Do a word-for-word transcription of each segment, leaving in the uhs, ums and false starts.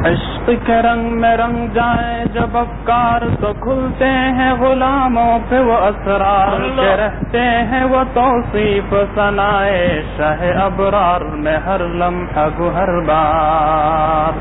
عشق کے رنگ میں رنگ جائیں جب افکار تو کھلتے ہیں غلاموں پہ وہ اسرار کے رہتے ہیں وہ توصیف ثنائے شہ ابرار میں ہر لمحہ گہر بار.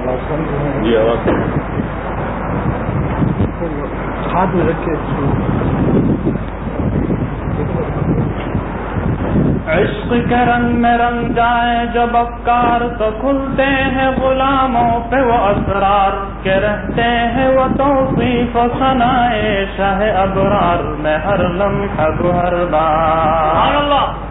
عشق کے رنگ میں رنگ جائیں جب افکار تو کھلتے ہیں غلاموں پہ وہ اسرار کے رہتے ہیں وہ توصیف و ثنائے شہ ابرار میں ہر لمحہ گہر بار.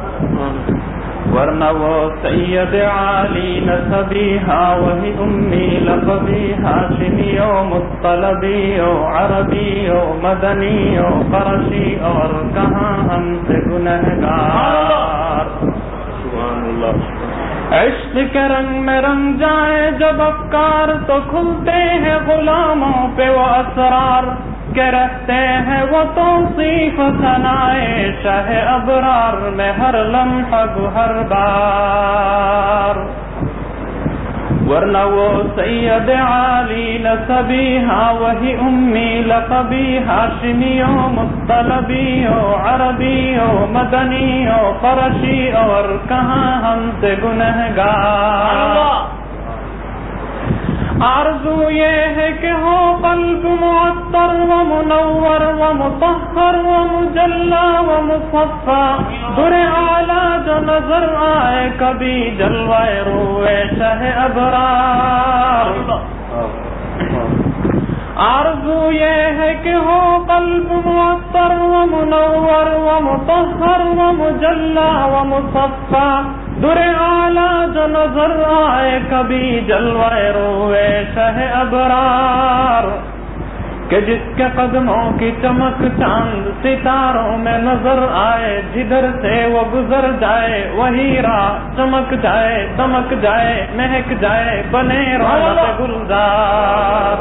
ورنہ وہ سید عالی نسبی ہاں وہی امی لقبی ہاشمی و مطلبی و عربی و مدنی و قرشی اور کہاں ہم سے گنہگار. عشق کے رنگ میں رنگ جائیں جب افکار تو کھلتے ہیں غلاموں پہ وہ اسرار کے رہتے ہیں وہ توصیف ثنائے شہ ابرار میں ہر لمحہ گہر بار. ورنہ وہ سید عالی نسبی ہاں وہی امی لقبی ہاشمی و مطلبی و عربی و مدنی و قرشی اور کہاں ہم سے گنہگار. آرزو یہ ہے کہ ہو قلب معطر و منور و مطہر و مجلا و مصفا در اعلیٰ جو نظر آئے کبھی جلوہ روئے شہ ابرار. آرزو یہ ہے کہ ہو قلب معطر و منور و مطہر و مجلا و مصفا در اعلیٰ جو نظر آئے کبھی جلوہ روئے شہ ابرار. کہ جس کے قدموں کی چمک چاند ستاروں میں نظر آئے جدھر سے وہ گزر جائے وہی راہ چمک جائے دمک جائے مہک جائے بنے رونق گلزار.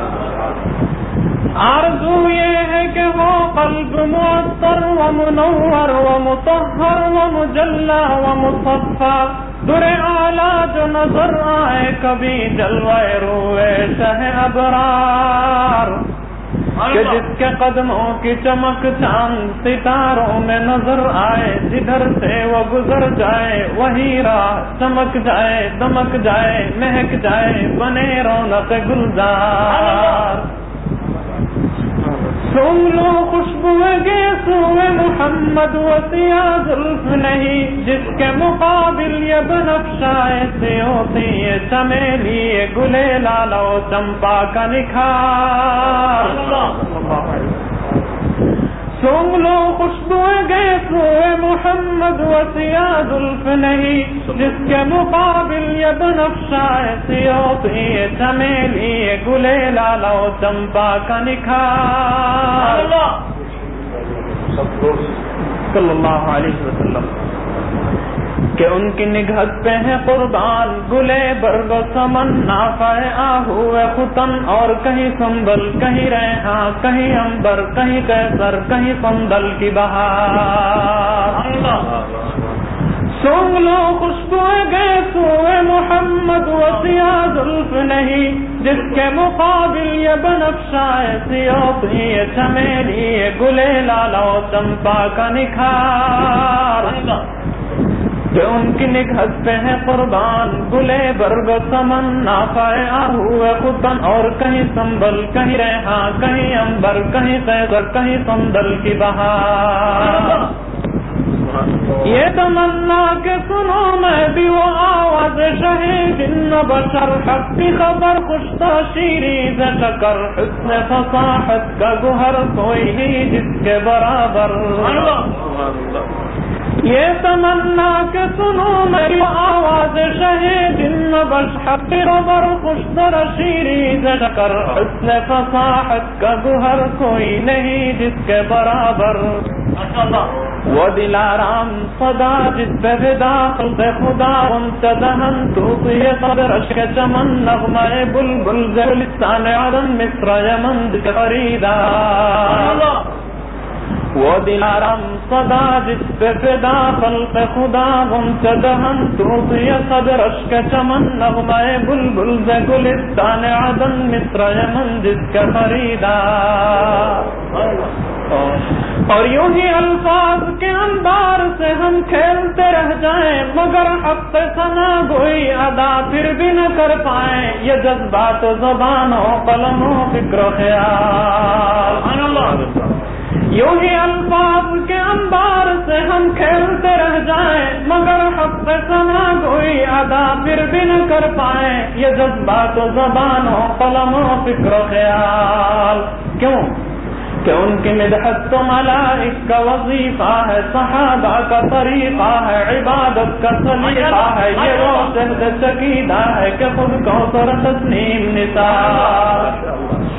آرزو یہ ہے کہ وہ قلب معطر و منور و مطہر و مجلا و مصفا در اعلیٰ جو نظر آئے کبھی جلوہ روئے شہ ابرار. کہ جس کے قدموں کی چمک چاند ستاروں میں نظر آئے جدھر سے وہ گزر جائے وہی راہ چمک جائے دمک جائے مہک جائے بنے رونق گلزار. سن لو خوشبو گیسوئے محمد وسیع زلف نہیں جس کے مقابل یہ بنفشائے سے ہوتی ہے چمیلی گلے لالا و چمپا کا نکھار. سونگ لو خوشبو گیسوئے محمد وسیع زلف نہیں جس کے مقابل یہ بنفشائے سے ہوتی ہے چمیلی گلے لالا و چمپا کا نکھار. صلی اللہ علیہ وسلم کہ ان کی نگہت پہ ہے قربان گلے برگ و سمن نافع آہو ختن اور کہیں سنبل کہیں ریحاں کہیں عنبر کہیں کیسر کہیں سندل کی بہار. سونگ لو خوشبو گئے سوئے محمد وسیع زلف نہیں جس کے مقابل یہ بنفشائے سیوتی یہ چمیلی یہ گلے لالا و چمپا کا نکھار. کہ ان کی نگہت پہ ہے قربان گلے برگ و سمن نافع آہو ختن اور کہیں سنبل کہیں ریحاں کہیں عنبر کہیں کیسر کہیں سندل کی بہار. یہ تمنا کہ سنو میں بھی وہ آواز شہید جن بشر حق کی خبر خوشتا شیری سے شکر حسن فصاحت کا گوہر کوئی ہی جس کے برابر. یہ تمنا کہ سنو میری آواز شہید جن بشر کی خبر خوشتا شیری سے شکر حسن فصاحت کا گوہر کوئی نہیں جس کے برابر. وہ دلارام صدا جس پہ فدا خلق خدا ان سے دہن توپ یہ قدر عشق چمن نغمہ بلبل ذلستان عدن مصر یمن ذکر فریدا. وہ دلارم صدا جس پہ فدا خلق خدا منتدہن توتی صدرش کا چمن نغمہ بلبل ز گلستان عدن مصر یمن جس کا خریدار. اور یوں ہی الفاظ کے انبار سے ہم کھیلتے رہ جائیں مگر حق سے ثنا گوئی ادا پھر بھی نہ کر پائیں. یہ جذبات و زبان و قلم و فکر و خیال. یوں ہی الفاظ کے انبار سے ہم کھیلتے رہ جائیں مگر حق سے ثنا گوئی ادا پھر بھی نہ کر پائیں. یہ جذبات و زبان و قلم و فکر و خیال. کیوں کہ ان کی مدحت تو ملائک کا وظیفہ ہے, صحابہ کا طریقہ ہے, عبادت کا سلیقہ ہے. یہ وہ شہد چکیدہ ہے کہ خود کو سر تسلیم نثار.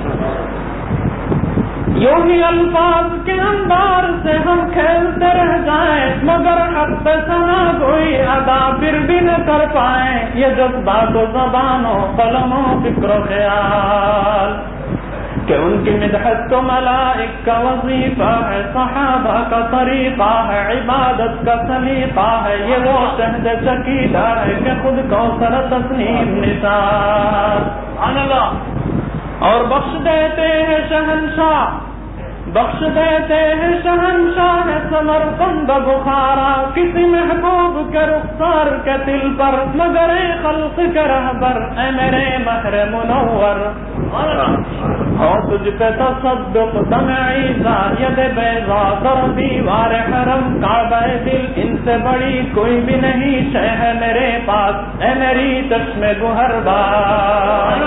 یوں ہی الفاظ کے انبار سے ہم کھیلتے رہ جائیں مگر حق پہ ثنا کوئی ادا پھر بھی نہ کر پائیں. یہ جذبات و زبان و قلم و فکر و خیال کہ ان کی مدحت تو ملائک کا وظیفہ ہے, صحابہ کا طریقہ ہے, عبادت کا سلیقہ ہے. یہ وہ شہد چکیدہ ہے کہ خود کو سر تسلیم نثار. اور بخش دیتے ہیں شہنشاہ, بخش دیتے ہیں شہنشاہ سمرقند بخارا کسی محبوب کے رخسار کے دل پر مگر خلق کے رہبر اے میرے مہر منور. ہو تجھ پہ تصدق دم عیسیٰ ید بیضا در دیوار حرم کعبہ دل ان سے بڑی کوئی بھی نہیں شے ہے میرے پاس اے میری چشم گہر بار.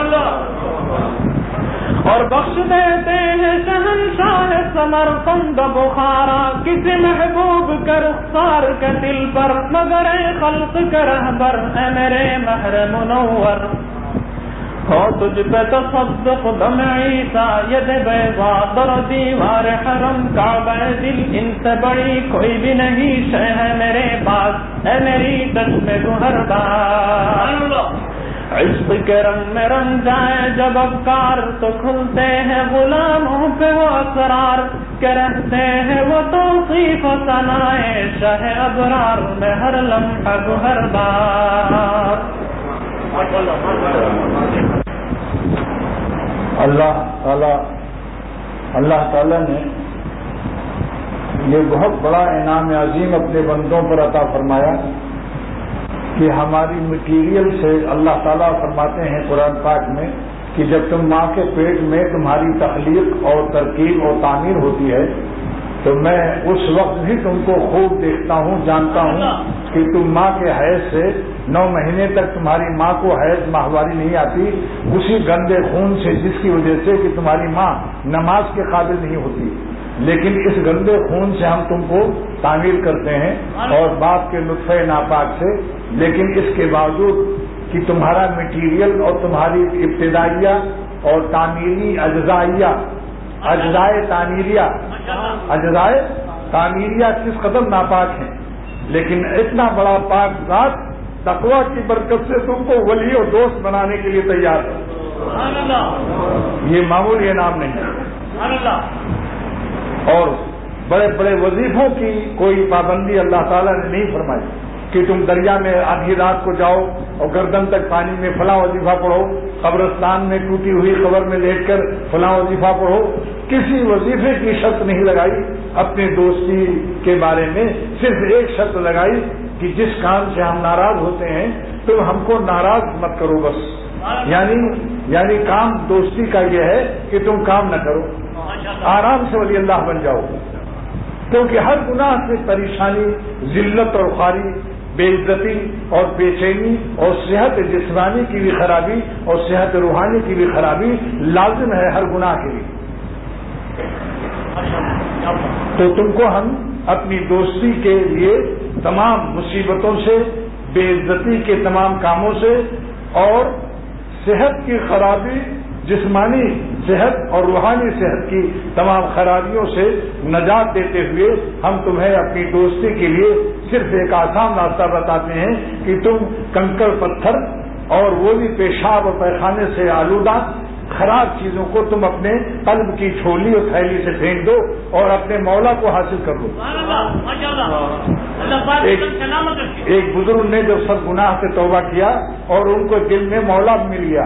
اور بخش دیتے ہیں شہنشاہ سمرقند بخارا کسی محبوب کے رخسار کے دل پر مگر خلق کے رہبر اے میرے مہر منور. ہو تجھ پہ تصدق دم عیسیٰ ید بیضا در دیوار حرم کعبہ دل ان سے بڑی کوئی بھی نہیں شے ہے میرے پاس اے میری چشم گہر بار. عشق کے رنگ میں رنگ جائے جب افکار تو کھلتے ہیں غلاموں پہ وہ اسرار کہ رہتے ہیں وہ توصیف و ثنائے شاہ ابرار میں ہر لمحہ گہر بار. اللہ تعالی اللہ تعالی نے یہ بہت بڑا انعام عظیم اپنے بندوں پر عطا فرمایا کہ ہماری مٹیریل سے اللہ تعالیٰ فرماتے ہیں قرآن پاک میں کہ جب تم ماں کے پیٹ میں تمہاری تخلیق اور ترکیب اور تعمیر ہوتی ہے تو میں اس وقت بھی تم کو خوب دیکھتا ہوں, جانتا ہوں کہ تم ماں کے حیض سے نو مہینے تک تمہاری ماں کو حیض ماہواری نہیں آتی اسی گندے خون سے جس کی وجہ سے کہ تمہاری ماں نماز کے قابل نہیں ہوتی, لیکن اس گندے خون سے ہم تم کو تعمیر کرتے ہیں اور باپ کے نطفہ ناپاک سے. لیکن اس کے باوجود کہ تمہارا مٹیریل اور تمہاری ابتدائیہ اور تعمیری اجزائیہ اجزائے تعمیریہ اجزائے تعمیریہ کس قدر ناپاک ہیں, لیکن اتنا بڑا پاک ذات تقویٰ کی برکت سے تم کو ولی اور دوست بنانے کے لیے تیار ہے. یہ معمولی انعام نہیں ہے. اور بڑے بڑے وظیفوں کی کوئی پابندی اللہ تعالیٰ نے نہیں فرمائی کہ تم دریا میں آدھی رات کو جاؤ اور گردن تک پانی میں فلاں وظیفہ پڑھو, قبرستان میں ٹوٹی ہوئی قبر میں لیٹ کر فلاں وظیفہ پڑھو. کسی وظیفے کی شرط نہیں لگائی. اپنی دوستی کے بارے میں صرف ایک شرط لگائی کہ جس کام سے ہم ناراض ہوتے ہیں تم ہم کو ناراض مت کرو بس. یعنی یعنی کام دوستی کا یہ ہے کہ تم کام نہ کرو, آرام سے ولی اللہ بن جاؤ. کیونکہ ہر گناہ سے پریشانی, ذلت اور خواری, بے عزتی اور بے چینی اور صحت جسمانی کی بھی خرابی اور صحت روحانی کی بھی خرابی لازم ہے ہر گناہ کے لیے. تو تم کو ہم اپنی دوستی کے لیے تمام مصیبتوں سے, بے عزتی کے تمام کاموں سے اور صحت کی خرابی, جسمانی صحت اور روحانی صحت کی تمام خرابیوں سے نجات دیتے ہوئے ہم تمہیں اپنی دوستی کے لیے صرف ایک آسان راستہ بتاتے ہیں کہ تم کنکر پتھر اور وہ بھی پیشاب اور پیخانے سے آلودہ خراب چیزوں کو تم اپنے قلب کی جھولی اور تھیلی سے پھینک دو اور اپنے مولا کو حاصل کر لو. ایک, ایک بزرگ نے جب سب گناہ سے توبہ کیا اور ان کو دل میں مولا مل گیا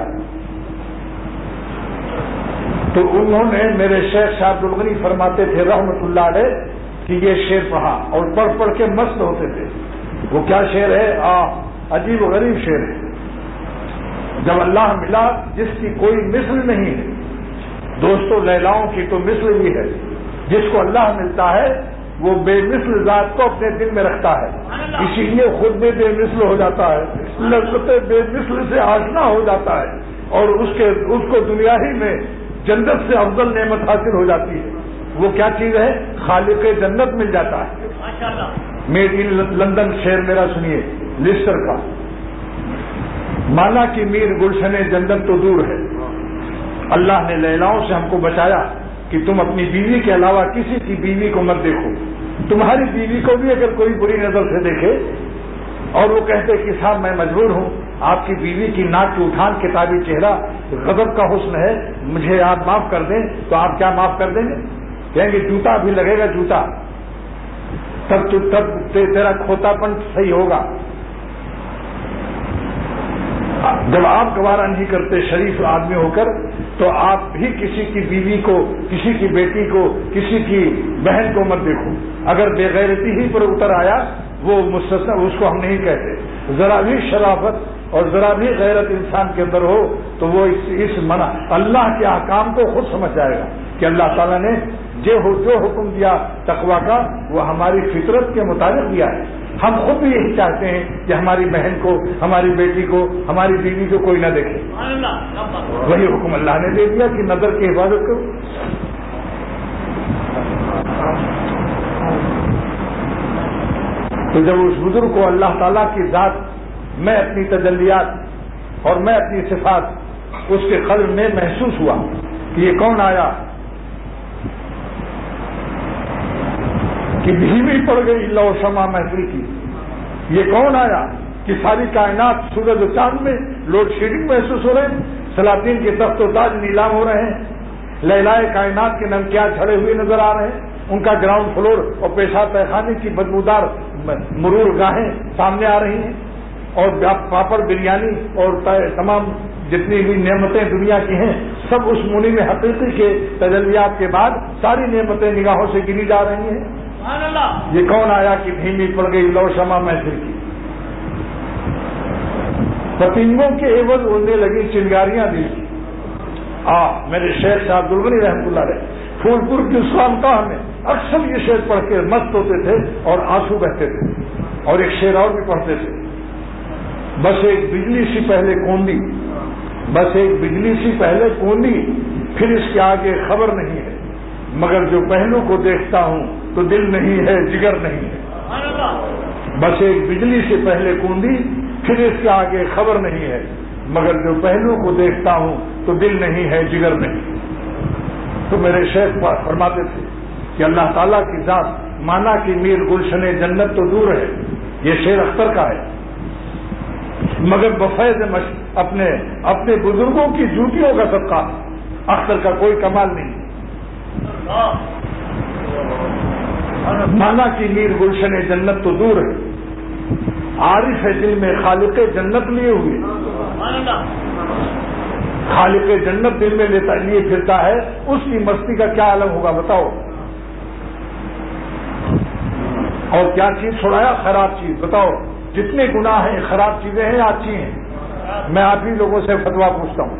تو انہوں نے میرے شیخ شاہ عبد الغنی فرماتے تھے رحمت اللہ علیہ کہ یہ شعر پڑھا اور پڑھ پڑھ کے مست ہوتے تھے. وہ کیا شعر ہے؟ آ عجیب و غریب شعر ہے. جب اللہ ملا جس کی کوئی مثل نہیں ہے, دوستوں لیلاؤں کی تو مثل بھی ہے. جس کو اللہ ملتا ہے وہ بے مثل ذات کو اپنے دل میں رکھتا ہے, اسی لیے خود میں بے مثل ہو جاتا ہے, لذت بے مثل سے آشنا ہو جاتا ہے اور اس کے اس کو دنیا ہی میں جنت سے افضل نعمت حاصل ہو جاتی ہے. وہ کیا چیز ہے؟ خالق جنت مل جاتا ہے. میڈ ان لندن شعر میرا سنیے لسٹر کا. مانا کہ میر گلشن جنت تو دور ہے, اللہ نے لیلاؤں سے ہم کو بچایا کہ تم اپنی بیوی کے علاوہ کسی کی بیوی کو مت دیکھو. تمہاری بیوی کو بھی اگر کوئی بری نظر سے دیکھے اور وہ کہتے کہ صاحب میں مجبور ہوں, آپ کی بیوی کی ناک کی اٹھان کتابی چہرہ غضب کا حسن ہے, مجھے آپ معاف کر دیں, تو آپ کیا معاف کر دیں گے؟ کہیں گے جوتا بھی لگے گا جوتا, تب تو تب تیرا کھوتا پن صحیح ہوگا. جب آپ گوارا نہیں کرتے شریف آدمی ہو کر تو آپ بھی کسی کی بیوی کو, کسی کی بیٹی کو, کسی کی بہن کو مت دیکھو. اگر بے غیرتی ہی پر اتر آیا وہ مستثنا, اس کو ہم نہیں کہتے. ذرا بھی شرافت اور ذرا بھی غیرت انسان کے اندر ہو تو وہ اس, اس منع اللہ کے احکام کو خود سمجھ جائے گا کہ اللہ تعالیٰ نے جو جو حکم دیا تقویٰ کا وہ ہماری فطرت کے مطابق دیا ہے. ہم خود بھی یہی چاہتے ہیں کہ ہماری بہن کو, ہماری بیٹی کو, ہماری بیوی کو کوئی نہ دیکھے. وہی حکم اللہ نے دے دیا کہ نظر کی حفاظت کرو. تو جب اس بزرگ کو اللہ تعالیٰ کی ذات میں اپنی تجلیات اور میں اپنی صفات اس کے قلب میں محسوس ہوا کہ یہ کون آیا کہ دھیمی پڑ گئی لو شمع محفل کی, یہ کون آیا کہ ساری کائنات سورج و چاند میں لوڈ شیڈنگ محسوس ہو رہے ہیں, سلاطین کے تخت و تاج نیلام ہو رہے ہیں, لیلائے کائنات کے نمکیات جھڑے ہوئے نظر آ رہے ہیں, ان کا گراؤنڈ فلور اور پیشاب پیخانے کی بدبودار مرور گاہیں سامنے آ رہی ہیں, اور پاپڑ بریانی اور تمام جتنی بھی نعمتیں دنیا کی ہیں سب اس منی میں حقیقی کے تجلیات کے بعد ساری نعمتیں نگاہوں سے گری جا رہی ہیں. یہ کون آیا کہ دھیمی پڑ گئی لو شمع محفل کی. پتنگوں کے عوض اڑنے لگی چنگاریاں دی. آ میرے شیخ صاحب عبدالغنی رحمۃ اللہ علیہ پھول پور کی خانقاہ میں اکثر یہ شعر پڑھ کے مست ہوتے تھے اور آنسو بہتے تھے. اور ایک شعر اور بھی پڑھتے تھے, بس ایک بجلی سی پہلے کوندی, بس ایک بجلی سی پہلے کوندی, پھر اس کے آگے خبر نہیں ہے, مگر جو پہلو کو دیکھتا ہوں تو دل نہیں ہے جگر نہیں ہے. بس ایک بجلی سے پہلے کوندی, پھر اس کے آگے خبر نہیں ہے, مگر جو پہلو کو دیکھتا ہوں تو دل نہیں ہے جگر نہیں. تو میرے شیخ فرماتے تھے کہ اللہ تعالیٰ کی ذات مانا کہ میر گلشن جنت تو دور ہے, یہ شعر اختر کا ہے, مگر بفیض اپنے اپنے بزرگوں کی جوتیوں کا صدقہ اختر کا کوئی کمال نہیں. مانا کہ میر گلشن جنت تو دور ہے, عارف ہے دل میں خالق جنت لیے ہوئے. خالق جنت دل میں لیتا لیے پھرتا ہے, اس کی مستی کا کیا عالم ہوگا بتاؤ. اور کیا چیز چھوڑایا؟ خراب چیز. بتاؤ جتنے گناہ ہیں خراب چیزیں ہیں اچھی ہیں؟ میں آپ ہی لوگوں سے فتویٰ پوچھتا ہوں.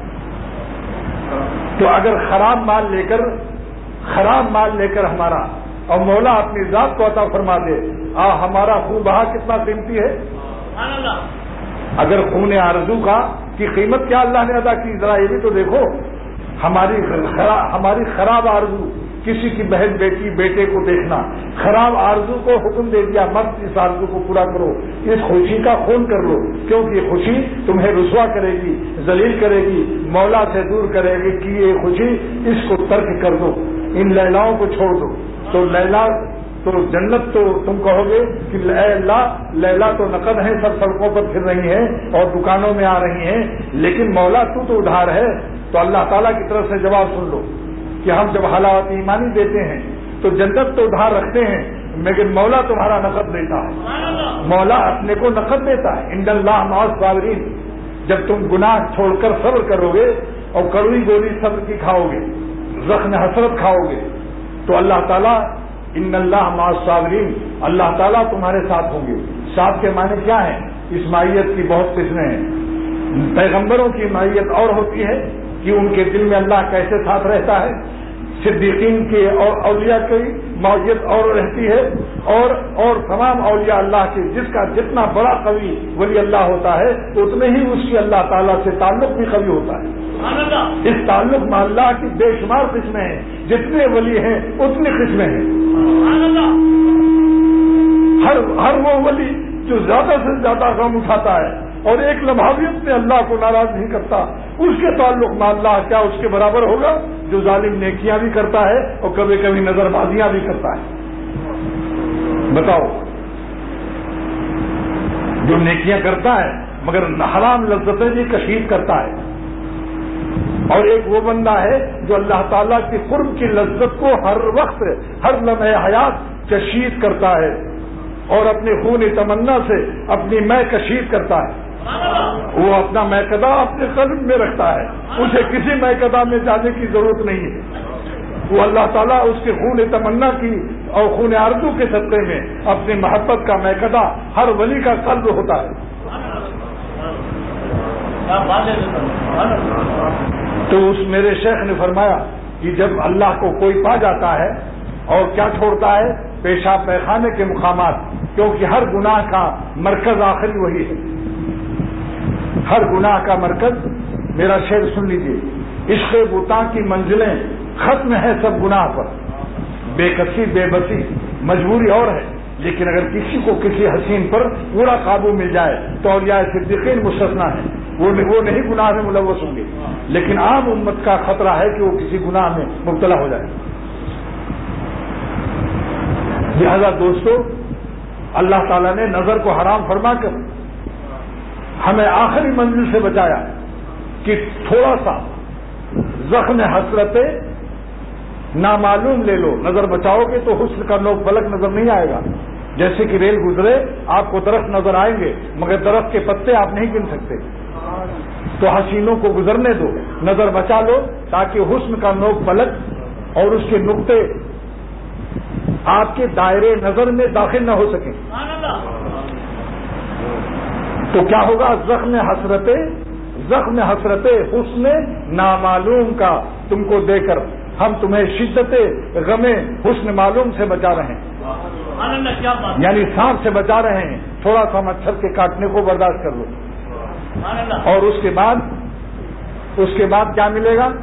تو اگر خراب مال لے کر خراب مال لے کر ہمارا اور مولا اپنی ذات کو عطا فرما دے, آ ہمارا خون بہا کتنا قیمتی ہے. اگر خون آرزو کا کی قیمت کیا اللہ نے ادا کی, ذرا یہ بھی تو دیکھو. ہماری ہماری خراب آرزو, کسی کی بہن بیٹی بیٹے کو دیکھنا, خراب آرزو کو حکم دے دیا مت اس آرزو کو پورا کرو, اس خوشی کا خون کر لو, کیونکہ یہ خوشی تمہیں رسوا کرے گی, ذلیل کرے گی, مولا سے دور کرے گی. کہ یہ خوشی اس کو ترک کر دو, ان لیلاؤں کو چھوڑ دو. تو لیلا تو جنت تو تم کہو گے کہ اے اللہ لیلا تو نقد ہیں, سب سڑکوں پر پھر رہی ہیں اور دکانوں میں آ رہی ہیں, لیکن مولا تو تو ادھار ہے, تو اللہ تعالیٰ کی طرف سے جواب سن لو کہ ہم جب حالات ایمانی دیتے ہیں تو جنت تو ادھار رکھتے ہیں لیکن مولا تمہارا نقد دیتا ہے، مولا اپنے کو نقد دیتا ہے. ان اللہ مع الصابرین. جب تم گناہ چھوڑ کر صبر کرو گے اور کڑوی گولی صبر کی کھاؤ گے، زخم حسرت کھاؤ گے، تو اللہ تعالیٰ ان اللہ مع الصابرین، اللہ تعالیٰ تمہارے ساتھ ہوں گے. ساتھ کے معنی کیا ہیں؟ اس معیت کی بہت قسمیں ہیں. پیغمبروں کی معیت اور ہوتی ہے کہ ان کے دل میں اللہ کیسے ساتھ رہتا ہے. صدیقین کی اور اولیاء کی معیت اور رہتی ہے، اور اور تمام اولیاء اللہ کے جس کا جتنا بڑا قوی ولی اللہ ہوتا ہے اتنے ہی اس کی اللہ تعالیٰ سے تعلق بھی قوی ہوتا ہے. اس تعلق میں اللہ کی بے شمار قسمیں ہیں، جتنے ولی ہیں اتنی قسمیں ہیں. ہر ہر وہ ولی جو زیادہ سے زیادہ غم اٹھاتا ہے اور ایک لمحہ بھی اپنے اللہ کو ناراض نہیں کرتا، اس کے تعلق میں اللہ کیا اس کے برابر ہوگا جو ظالم نیکیاں بھی کرتا ہے اور کبھی کبھی نظر بازیاں بھی کرتا ہے. بتاؤ، جو نیکیاں کرتا ہے مگر حرام لذتیں بھی کشید کرتا ہے، اور ایک وہ بندہ ہے جو اللہ تعالیٰ کی قرب کی لذت کو ہر وقت ہر لمحے حیات کشید کرتا ہے اور اپنے خون تمنا سے اپنی میں کشید کرتا ہے. وہ اپنا میکدہ اپنے قلب میں رکھتا ہے، اسے کسی میکدہ میں جانے کی ضرورت نہیں ہے. وہ اللہ تعالیٰ اس کے خون تمنا کی اور خون آرزو کے صدقے میں اپنی محبت کا میکدہ ہر ولی کا قلب ہوتا ہے. تو اس میرے شیخ نے فرمایا کہ جب اللہ کو کوئی پا جاتا ہے اور کیا چھوڑتا ہے؟ پیشاب پیخانے کے مقامات، کیونکہ ہر گناہ کا مرکز آخری وہی ہے. ہر گناہ کا مرکز، میرا شعر سن لیجیے، عشق بتاں کی منزلیں ختم ہے سب گناہ پر. بے کسی بے بسی مجبوری اور ہے، لیکن اگر کسی کو کسی حسین پر پورا قابو مل جائے تو اولیاء صدیقین مستثنا ہے، وہ وہ نہیں گناہ میں ملوث ہوں گے. لیکن عام امت کا خطرہ ہے کہ وہ کسی گناہ میں مبتلا ہو جائے. لہذا دوستو، اللہ تعالیٰ نے نظر کو حرام فرما کر ہمیں آخری منزل سے بچایا کہ تھوڑا سا زخم حسرت نامعلوم لے لو. نظر بچاؤ گے تو حسن کا نوک پلک نظر نہیں آئے گا. جیسے کہ ریل گزرے آپ کو درخت نظر آئیں گے مگر درخت کے پتے آپ نہیں گن سکتے. تو حسینوں کو گزرنے دو، نظر بچا لو تاکہ حسن کا نوک پلک اور اس کے نقطے آپ کے دائرے نظر میں داخل نہ ہو سکیں. تو کیا ہوگا؟ زخم حسرت زخم حسرت حسن نامعلوم کا تم کو دے کر ہم تمہیں شدت غم حسن معلوم سے بچا رہے ہیں. یعنی سانپ سے بچا رہے ہیں، تھوڑا سا مچھر کے کاٹنے کو برداشت کر لو. اور اس کے بعد اس کے بعد کیا ملے گا؟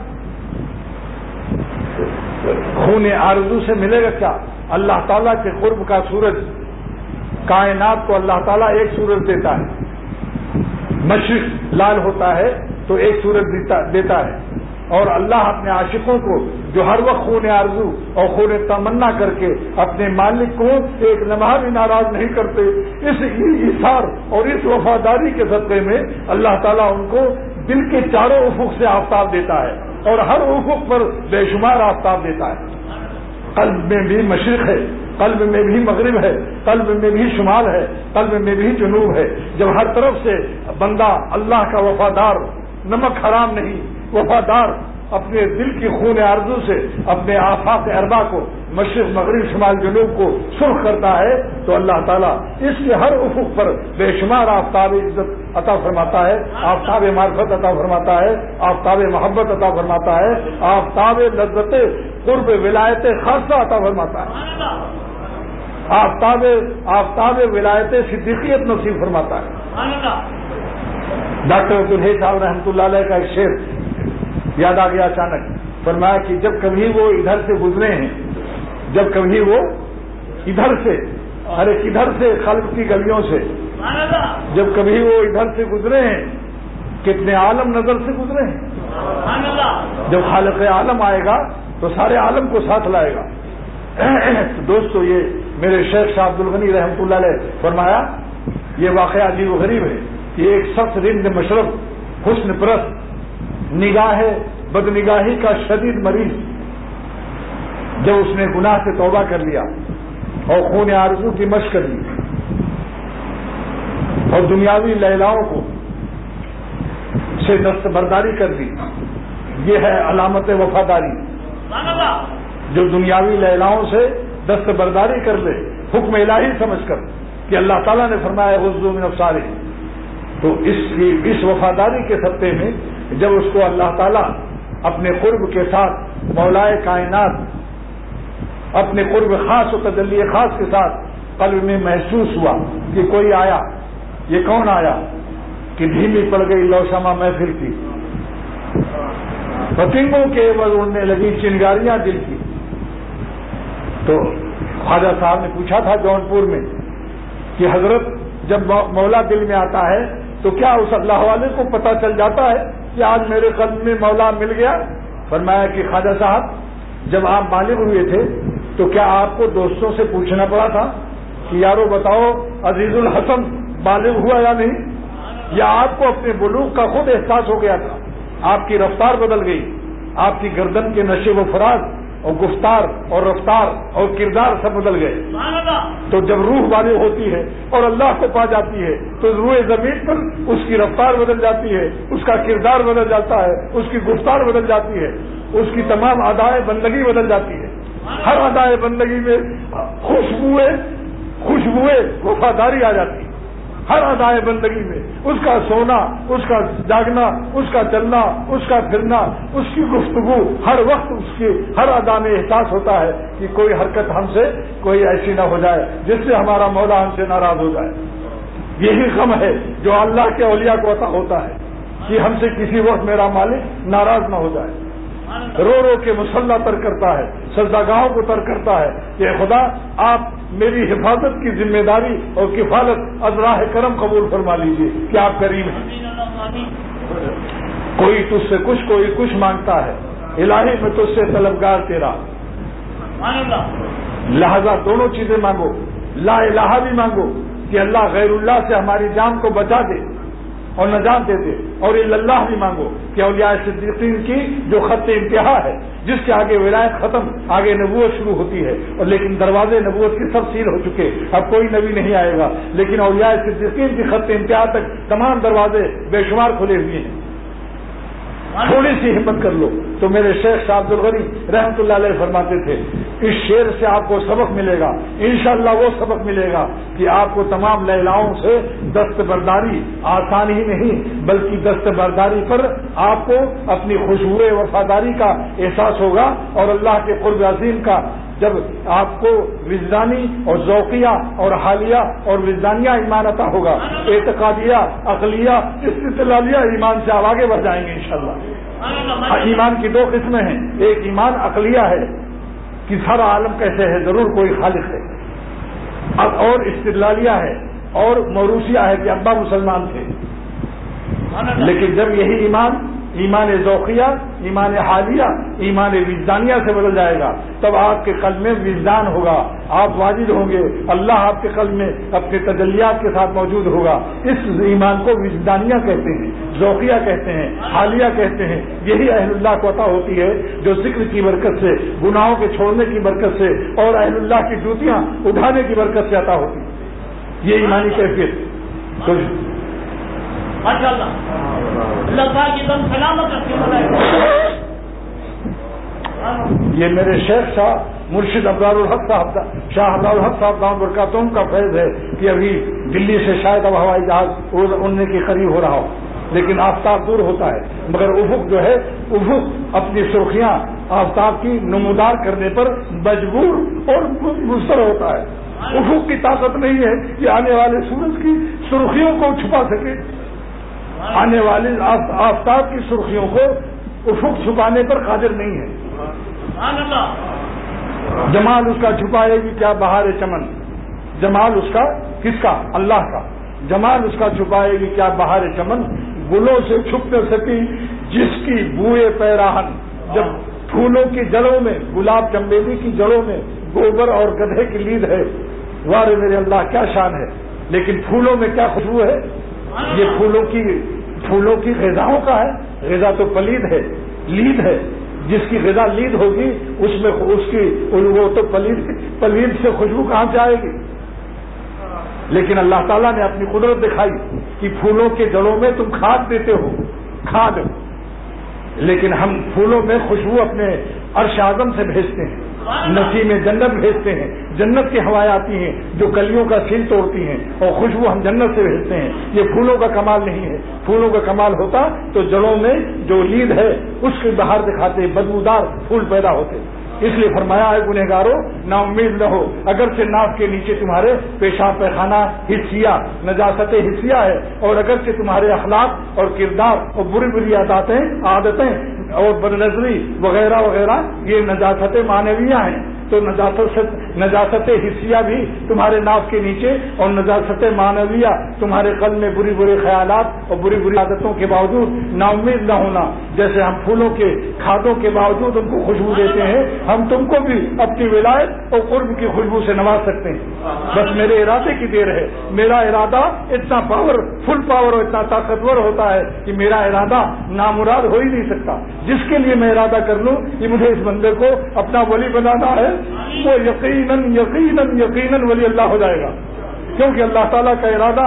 خون آرزو سے ملے گا کیا؟ اللہ تعالیٰ کے قرب کا سورج. کائنات کو اللہ تعالیٰ ایک سورج دیتا ہے، مشرق لال ہوتا ہے تو ایک سورج دیتا ہے، اور اللہ اپنے عاشقوں کو جو ہر وقت خون آرزو اور خون تمنا کر کے اپنے مالک کو ایک لمحہ بھی ناراض نہیں کرتے، اس ایثار اور اس وفاداری کے صدقے میں اللہ تعالیٰ ان کو دل کے چاروں افق سے آفتاب دیتا ہے اور ہر افق پر بے شمار آفتاب دیتا ہے. قلب میں بھی مشرق ہے، قلب میں بھی مغرب ہے، قلب میں بھی شمال ہے، قلب میں بھی جنوب ہے. جب ہر طرف سے بندہ اللہ کا وفادار، نمک حرام نہیں، وفادار اپنے دل کی خون آرزو سے اپنے آفاق اربا کو، مشرق مغرب شمال جنوب کو سرخ کرتا ہے تو اللہ تعالیٰ اس کے ہر افق پر بے شمار آفتاب عزت عطا فرماتا ہے، آفتاب معرفت عطا فرماتا ہے، آفتاب محبت عطا فرماتا ہے، آفتاب لذت قرب ولایت خاصہ عطا فرماتا ہے، آفتاب آفتاب ولایت صدیقیت نصیب فرماتا ہے. ڈاکٹر عبدالحی صاحب رحمۃ اللہ علیہ کا ایک شعر یاد آ گیا اچانک. فرمایا کہ جب کبھی وہ ادھر سے گزرے ہیں، جب کبھی وہ ادھر سے، ارے کدھر سے، خلق کی گلیوں سے، جب کبھی وہ ادھر سے گزرے ہیں، کتنے عالم نظر سے گزرے ہیں. جب خالق عالم آئے گا تو سارے عالم کو ساتھ لائے گا. دوستو، یہ میرے شیخ شاہ عبد الغنی رحمۃ اللہ علیہ فرمایا، یہ واقعہ عجیب و غریب ہے. یہ ایک شخص رند مشرف حسن پرست نگاہ بدنگاہی کا شدید مریض جب اس نے گناہ سے توبہ کر لیا اور خون آرزو کی مشق کر لی اور دنیاوی لیلاؤں کو سے دستبرداری کر دی، یہ ہے علامت وفاداری۔ جو دنیاوی لیلاؤں سے دستبرداری کر لے حکم الہی سمجھ کر کہ اللہ تعالیٰ نے فرمایا غضوا من ابصارہم، تو اس کی اس وفاداری کے سبتے میں جب اس کو اللہ تعالیٰ اپنے قرب کے ساتھ مولائے کائنات اپنے قرب خاص و تجلی خاص کے ساتھ قلب میں محسوس ہوا کہ کوئی آیا، یہ کون آیا کہ دھیمی پڑ گئی لوشما محفل کی، پتنگوں کے عوض اڑنے لگی چنگاریاں دل کی۔ تو خواجہ صاحب نے پوچھا تھا جونپور میں کہ حضرت جب مولا دل میں آتا ہے تو کیا اس اللہ والے کو پتہ چل جاتا ہے کہ آج میرے قلب میں مولا مل گیا؟ فرمایا کہ خواجہ صاحب جب آپ بالغ ہوئے تھے تو کیا آپ کو دوستوں سے پوچھنا پڑا تھا کہ یارو بتاؤ عزیز الحسن بالغ ہوا یا نہیں، یا آپ کو اپنے بلوغ کا خود احساس ہو گیا تھا؟ آپ کی رفتار بدل گئی، آپ کی گردن کے نشے و فراز اور گفتار اور رفتار اور کردار سب بدل گئے۔ تو جب روح بالغ ہوتی ہے اور اللہ کو پا جاتی ہے تو روح زمین پر اس کی رفتار بدل جاتی ہے، اس کا کردار بدل جاتا ہے، اس کی گفتار بدل جاتی ہے، اس کی تمام ادائیں بندگی بدل جاتی ہے۔ ہر ادائے بندگی میں خوشبوئے خوشبوئے وفاداری آ جاتی ہے۔ ہر ادائے بندگی میں اس کا سونا، اس کا جاگنا، اس کا چلنا، اس کا پھرنا، اس کی گفتگو، ہر وقت اس کی ہر ادا میں احساس ہوتا ہے کہ کوئی حرکت ہم سے کوئی ایسی نہ ہو جائے جس سے ہمارا مولا ہم سے ناراض ہو جائے۔ یہی غم ہے جو اللہ کے اولیاء کو عطا ہوتا ہے کہ ہم سے کسی وقت میرا مالک ناراض نہ ہو جائے۔ رو رو کے مسلح تر کرتا ہے، سجداگاہوں کو تر کرتا ہے کہ خدا آپ میری حفاظت کی ذمہ داری اور کفالت از راہ کرم قبول فرما لیجیے کہ آپ کریم ہیں۔ کوئی تجھ سے کچھ کوئی کچھ مانگتا ہے، الہی میں تجھ سے طلبگار تیرا، لہذا دونوں چیزیں مانگو، لا الہ بھی مانگو کہ اللہ غیر اللہ سے ہماری جان کو بچا دے اور نجات دے دے، اور اللہ بھی مانگو کہ اولیاء صدیقین کی جو خط انتہا ہے، جس کے آگے ولایت ختم، آگے نبوت شروع ہوتی ہے، اور لیکن دروازے نبوت کی سب سیل ہو چکے، اب کوئی نبی نہیں آئے گا، لیکن اولیاء صدیقین کی خط انتہا تک تمام دروازے بے شمار کھلے ہوئے ہیں۔ تھوڑی سی ہمت کر لو۔ تو میرے شیخ شاہ عبد الغنی رحمۃ اللہ علیہ فرماتے تھے اس شعر سے آپ کو سبق ملے گا، انشاءاللہ وہ سبق ملے گا کہ آپ کو تمام لیلاؤں سے دستبرداری آسان ہی نہیں بلکہ دستبرداری پر آپ کو اپنی خوشبو وفاداری کا احساس ہوگا، اور اللہ کے قرب عظیم کا جب آپ کو وجدانی اور ذوقیہ اور حالیہ اور وجدانیہ ایمان عطا ہوگا، اعتقادیہ عقلیہ استدلالیہ ایمان سے آپ آگے بڑھ جائیں گے انشاءاللہ۔ ایمان کی دو قسمیں ہیں، ایک ایمان عقلیہ ہے کہ سارا عالم کیسے ہے، ضرور کوئی خالق ہے، اور استدلالیہ ہے اور موروثیہ ہے کہ ابا مسلمان تھے۔ لیکن جب یہی ایمان ایمان ذوقیہ، ایمان حالیہ، ایمان وجدانیہ سے بدل جائے گا، تب آپ کے قلب میں وجدان ہوگا، آپ واجد ہوں گے، اللہ آپ کے قلب میں اپنے تجلیات کے ساتھ موجود ہوگا۔ اس ایمان کو وجدانیہ کہتے ہیں، ذوقیہ کہتے ہیں، حالیہ کہتے ہیں۔ یہی اہل اللہ کو عطا ہوتی ہے جو ذکر کی برکت سے، گناہوں کے چھوڑنے کی برکت سے اور اہل اللہ کی جوتیاں اٹھانے کی برکت سے عطا ہوتی ہے، یہ ایمانی کیفیت۔ تو یہ میرے شیخ صاحب مرشد ابرار الحق صاحب شاہ ابرار الحق صاحب دامت برکاتہم کا فیض ہے کہ ابھی دلی سے شاید اب ہوائی جہاز اڑنے کے قریب ہو رہا ہو، لیکن آفتاب دور ہوتا ہے، مگر افق جو ہے افق اپنی سرخیاں آفتاب کی نمودار کرنے پر مجبور اور مصر ہوتا ہے۔ افق کی طاقت نہیں ہے کہ آنے والے سورج کی سرخیوں کو چھپا سکے، آنے والے آفتاب کی سرخیوں کو افق چھپانے پر قادر نہیں ہے۔ جمال اس کا چھپائے گی کیا بہار چمن، جمال اس کا کس کا؟ اللہ کا۔ جمال اس کا چھپائے گی کیا بہار چمن، گلوں سے چھپ نہ سکی جس کی بوئے پیراہن۔ جب پھولوں کی جڑوں میں، گلاب چمیلی کی جڑوں میں گوبر اور گدھے کی لید ہے، وارے میرے اللہ کیا شان ہے، لیکن پھولوں میں کیا خوشبو ہے؟ یہ پھولوں کی پھولوں کی غذاؤں کا ہے، غذا تو پلید ہے، لید ہے، جس کی غذا لید ہوگی اس میں اس کی وہ تو پلید پلید سے خوشبو کہاں سے آئے گی؟ لیکن اللہ تعالیٰ نے اپنی قدرت دکھائی کہ پھولوں کے جڑوں میں تم کھاد دیتے ہو، کھاد، لیکن ہم پھولوں میں خوشبو اپنے عرش اعظم سے بھیجتے ہیں، نسیم جنت بھیجتے ہیں، جنت کی ہوائیں آتی ہیں جو کلیوں کا سیل توڑتی ہیں اور خوشبو ہم جنت سے بھیجتے ہیں۔ یہ پھولوں کا کمال نہیں ہے، پھولوں کا کمال ہوتا تو جڑوں میں جو لید ہے اس کی بہار دکھاتے، بدبودار پھول پیدا ہوتے۔ اس لیے فرمایا ہے گنہگارو نا امید نہ ہو، اگرچہ ناف کے نیچے تمہارے پیشاب پیخانہ حصیہ نجاست حصیہ ہے، اور اگرچہ تمہارے اخلاق اور کردار اور بری بری عادتیں عادتیں اور بدنظری وغیرہ وغیرہ یہ نجاست معنویہ ہیں، تو نجاست نجاست حصیہ بھی تمہارے ناف کے نیچے اور نجاست معنویہ تمہارے قلب میں بری بری خیالات اور بری بری عادتوں کے باوجود نا امید نہ ہونا۔ جیسے ہم پھولوں کے کھادوں کے باوجود ان کو خوشبو دیتے ہیں، ہم تم کو بھی اپنی ولایت اور قرب کی خوشبو سے نواز سکتے ہیں، بس میرے ارادے کی دیر ہے۔ میرا ارادہ اتنا پاور فل پاور اور اتنا طاقتور ہوتا ہے کہ میرا ارادہ نامراد ہو ہی نہیں سکتا۔ جس کے لیے میں ارادہ کر لوں کہ مجھے اس بندے کو اپنا ولی بنانا ہے، وہ یقیناً یقیناً یقیناً ولی اللہ ہو جائے گا، کیونکہ اللہ تعالیٰ کا ارادہ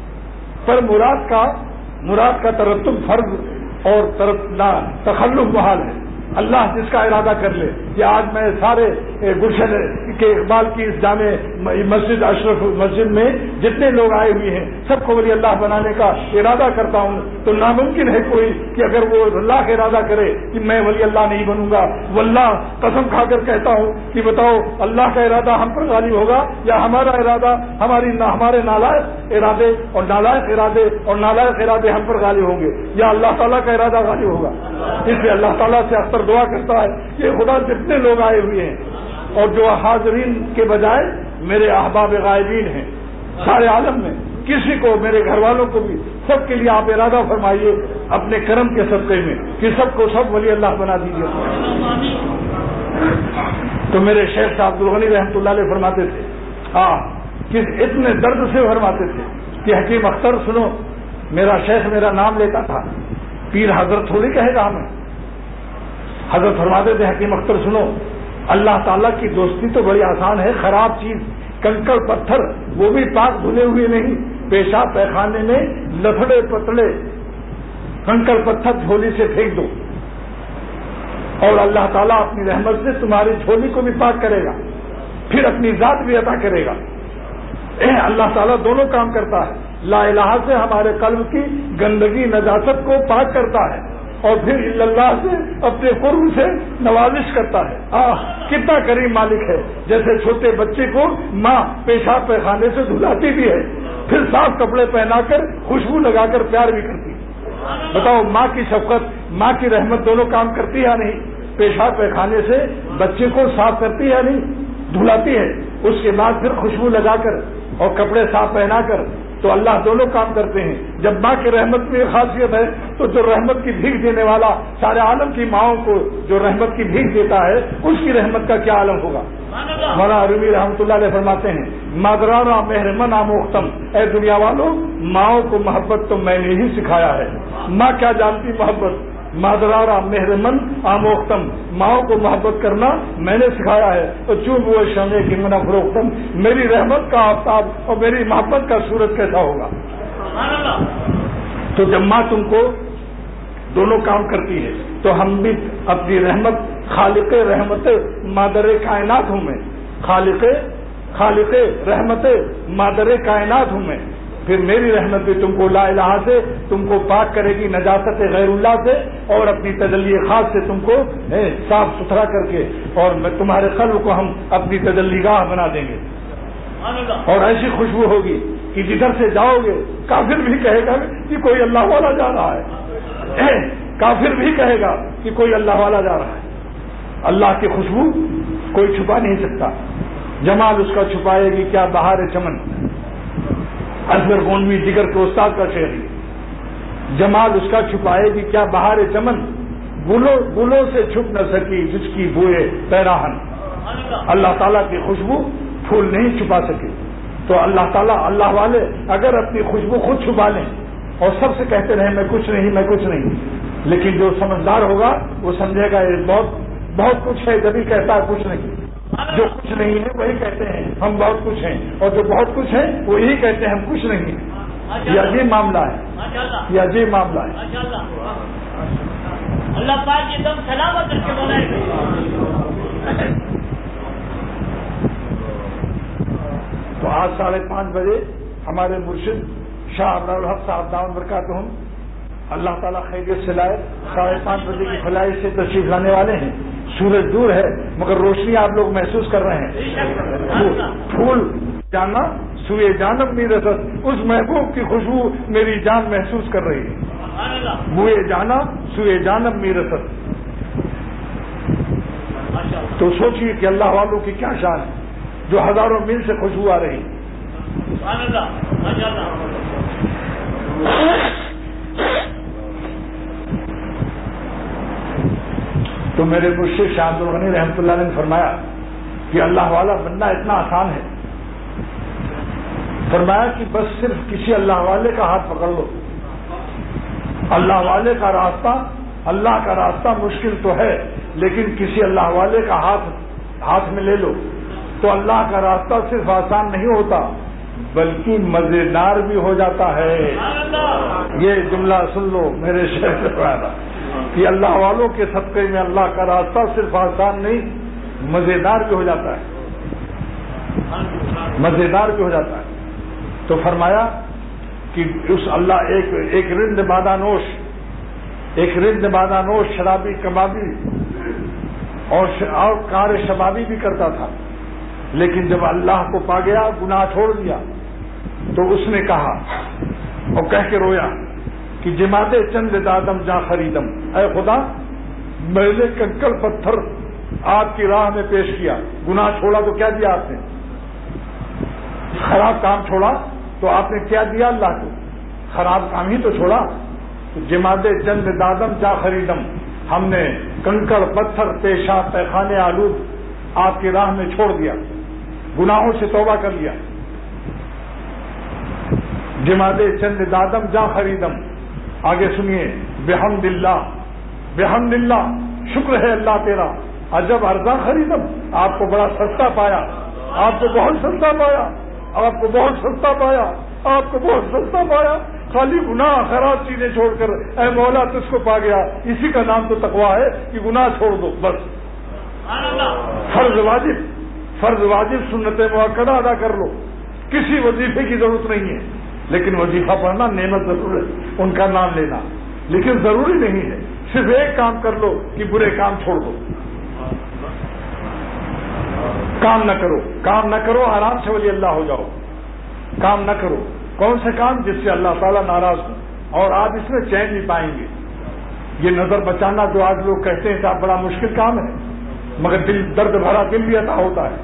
پر مراد کا مراد کا ترتب فرض اور تخلف محال ہے۔ اللہ جس کا ارادہ کر لے، یہ آج میں سارے گلشن کے اقبال کی اس جامع مسجد اشرف مسجد میں جتنے لوگ آئے ہوئے ہیں سب کو ولی اللہ بنانے کا ارادہ کرتا ہوں، تو ناممکن ہے کوئی کہ اگر وہ اللہ کا ارادہ کرے کہ میں ولی اللہ نہیں بنوں گا، واللہ قسم کھا کر کہتا ہوں کہ بتاؤ اللہ کا ارادہ ہم پر غالب ہوگا یا ہمارا ارادہ ہماری ہمارے نالائق ارادے اور نالائق ارادے اور نالائق ارادے ہم پر غالب ہوں گے، یا اللہ تعالیٰ کا ارادہ غالب ہوگا؟ اس لیے اللہ تعالیٰ سے اکثر دعا کرتا ہے کہ خدا جتنے لوگ آئے ہوئے ہیں اور جو حاضرین کے بجائے میرے احباب غائبین ہیں سارے عالم میں، کسی کو میرے گھر والوں کو بھی سب کے لیے آپ ارادہ فرمائیے اپنے کرم کے صدقے میں کہ سب کو سب ولی اللہ بنا دیجیے۔ تو میرے شیخ صاحب عبدالغنی رحمۃ اللہ علیہ فرماتے تھے، ہاں کس اتنے درد سے فرماتے تھے کہ حکیم اختر سنو، میرا شیخ میرا نام لیتا تھا، پیر حضرت تھوڑی کہے گا ہمیں۔ حضرت فرماتے تھے حکیم اختر سنو، اللہ تعالیٰ کی دوستی تو بڑی آسان ہے، خراب چیز کنکڑ پتھر وہ بھی پاک دھلے ہوئے نہیں، پیشاب پیخانے میں لفڑے پتڑے کنکڑ پتھر جھولی سے پھینک دو اور اللہ تعالیٰ اپنی رحمت سے تمہاری جھولی کو بھی پاک کرے گا، پھر اپنی ذات بھی عطا کرے گا۔ اے اللہ تعالیٰ دونوں کام کرتا ہے، لا الہ سے ہمارے قلب کی گندگی نجاست کو پاک کرتا ہے اور پھر اللہ سے اپنے قرب سے نوازش کرتا ہے۔ آہ کتنا کریم مالک ہے، جیسے چھوٹے بچے کو ماں پیشاب پیخانے سے دھلاتی بھی ہے، پھر صاف کپڑے پہنا کر خوشبو لگا کر پیار بھی کرتی ہے۔ بتاؤ ماں کی شفقت ماں کی رحمت دونوں کام کرتی ہے یا نہیں؟ پیشاب پیخانے سے بچے کو صاف کرتی ہے یا نہیں؟ دھلاتی ہے، اس کے بعد پھر خوشبو لگا کر اور کپڑے صاف پہنا کر، تو اللہ دونوں کام کرتے ہیں۔ جب ماں کی رحمت میں خاصیت ہے تو جو رحمت کی بھیک دینے والا سارے عالم کی ماؤں کو جو رحمت کی بھیک دیتا ہے اس کی رحمت کا کیا عالم ہوگا؟ مولانا رومی رحمۃ اللہ علیہ فرماتے ہیں، مادرانہ مہرمن آموختم، اے دنیا والوں ماؤں کو محبت تو میں نے ہی سکھایا ہے۔ ماں کیا جانتی محبت؟ مادرارا مہرمن آموختم، ماؤں کو محبت کرنا میں نے سکھایا ہے۔ تو چوب وہ شمع کی منع فروختم، میری رحمت کا آفتاب اور میری محبت کا سورج کیسا ہوگا؟ تو جب ماں تم کو دونوں کام کرتی ہے تو ہم بھی اپنی رحمت خالق رحمت مادر کائنات ہوں میں، خالق خالق رحمت مادر کائنات ہوں میں، پھر میری رحمت بھی تم کو لا الہ سے تم کو پاک کرے گی نجاست غیر اللہ سے، اور اپنی تجلی خاص سے تم کو صاف ستھرا کر کے، اور تمہارے قلب کو ہم اپنی تجلی گاہ بنا دیں گے، اور ایسی خوشبو ہوگی کہ جدھر سے جاؤ گے کافر بھی کہے گا کہ کوئی اللہ والا جا رہا ہے، کافر بھی کہے گا کہ کوئی اللہ والا جا رہا ہے۔ اللہ کی خوشبو کوئی چھپا نہیں سکتا، جمال اس کا چھپائے گی کیا بہار چمن، اصغر گونوی جگر کے استاد کا شعر، جمال اس کا چھپائے گی کیا بہار چمن، گلوں گلوں سے چھپ نہ سکی جس کی بوئے پیراہن۔ اللہ تعالیٰ کی خوشبو پھول نہیں چھپا سکے، تو اللہ تعالیٰ اللہ والے اگر اپنی خوشبو خود چھپا لیں اور سب سے کہتے رہیں میں کچھ نہیں میں کچھ نہیں، لیکن جو سمجھدار ہوگا وہ سمجھے گا یہ بہت بہت کچھ ہے، جبھی کہتا ہے کچھ نہیں. جو کچھ نہیں ہے وہی کہتے ہیں ہم بہت کچھ ہیں، اور جو بہت کچھ ہے وہ یہی کہتے ہیں ہم کچھ نہیں ہیں. یہ عجیب معاملہ ہے، یہ عجیب معاملہ ہے. اللہ پاک یہ دم سلامت کر کے بنائے. تو آج ساڑھے پانچ بجے ہمارے مرشد شاہ عبد الحق صاحب دامن برکاتہم اللہ تعالیٰ خیریت سے لائے، ساڑھے پانچ بجے کی فلائی سے تشریف لانے والے ہیں. سورج دور ہے مگر روشنی آپ لوگ محسوس کر رہے ہیں. پھول جانا سوئے جانب می رسد، اس محبوب کی خوشبو میری جان محسوس کر رہی ہے. بوئے جانا سوئے جانب می رسد. تو سوچیے کہ اللہ والوں کی کیا شان ہے جو ہزاروں میل سے خوشبو آ رہی. تو میرے مرشد شاہ عبد الغنی رحمۃ اللہ نے فرمایا کہ اللہ والا بننا اتنا آسان ہے. فرمایا کہ بس صرف کسی اللہ والے کا ہاتھ پکڑ لو. اللہ والے کا راستہ، اللہ کا راستہ مشکل تو ہے لیکن کسی اللہ والے کا ہاتھ ہاتھ میں لے لو تو اللہ کا راستہ صرف آسان نہیں ہوتا بلکہ مزیدار بھی ہو جاتا ہے. یہ جملہ سن لو میرے شیخ سے کہ اللہ والوں کے صدقے میں اللہ کا راستہ صرف آسان نہیں مزیدار بھی ہو جاتا ہے، مزیدار بھی ہو جاتا ہے. تو فرمایا کہ اس اللہ ایک ایک رند بادانوش ایک رند بادانوش شرابی کبابی اور اور کار شبابی بھی کرتا تھا، لیکن جب اللہ کو پا گیا گناہ چھوڑ دیا تو اس نے کہا اور کہہ کے رویا کہ جماعت چند دادم جا خریدم، اے خدا میں نے کنکر پتھر آپ کی راہ میں پیش کیا. گناہ چھوڑا تو کیا دیا آپ نے؟ خراب کام چھوڑا تو آپ نے کیا دیا اللہ کو؟ خراب کام ہی تو چھوڑا. جماعت چند دادم جا خریدم، ہم نے کنکر پتھر پیشاب پیخانے آلود آپ کی راہ میں چھوڑ دیا، گناہوں سے توبہ کر لیا. جماعت چند دادم جا خریدم. آگے سنیے، بحمد اللہ بحمد اللہ، شکر ہے اللہ تیرا، عجب ارزاں خریدم، آپ کو بڑا سستا پایا، آپ کو بہت سستا پایا، آپ کو بہت سستا پایا، آپ کو بہت سستا پایا. خالی گناہ خراب چیزیں چھوڑ کر اے مولا تجھ کو پا گیا. اسی کا نام تو تقویٰ ہے کہ گناہ چھوڑ دو بس. فرض واجب فرض واجب سنت مؤکدہ ادا کر لو. کسی وظیفے کی ضرورت نہیں ہے، لیکن وظیفہ پڑھنا نعمت ضرور ہے، ان کا نام لینا، لیکن ضروری نہیں ہے. صرف ایک کام کر لو کہ برے کام چھوڑ دو. کام نہ کرو کام نہ کرو آرام سے ولی اللہ ہو جاؤ. کام نہ کرو. کون سے کام جس سے اللہ تعالیٰ ناراض ہو اور آپ اس میں چین نہیں پائیں گے. یہ نظر بچانا جو آج لوگ کہتے ہیں صاحب بڑا مشکل کام ہے، مگر دل درد بھرا دل بھی عطا ہوتا ہے.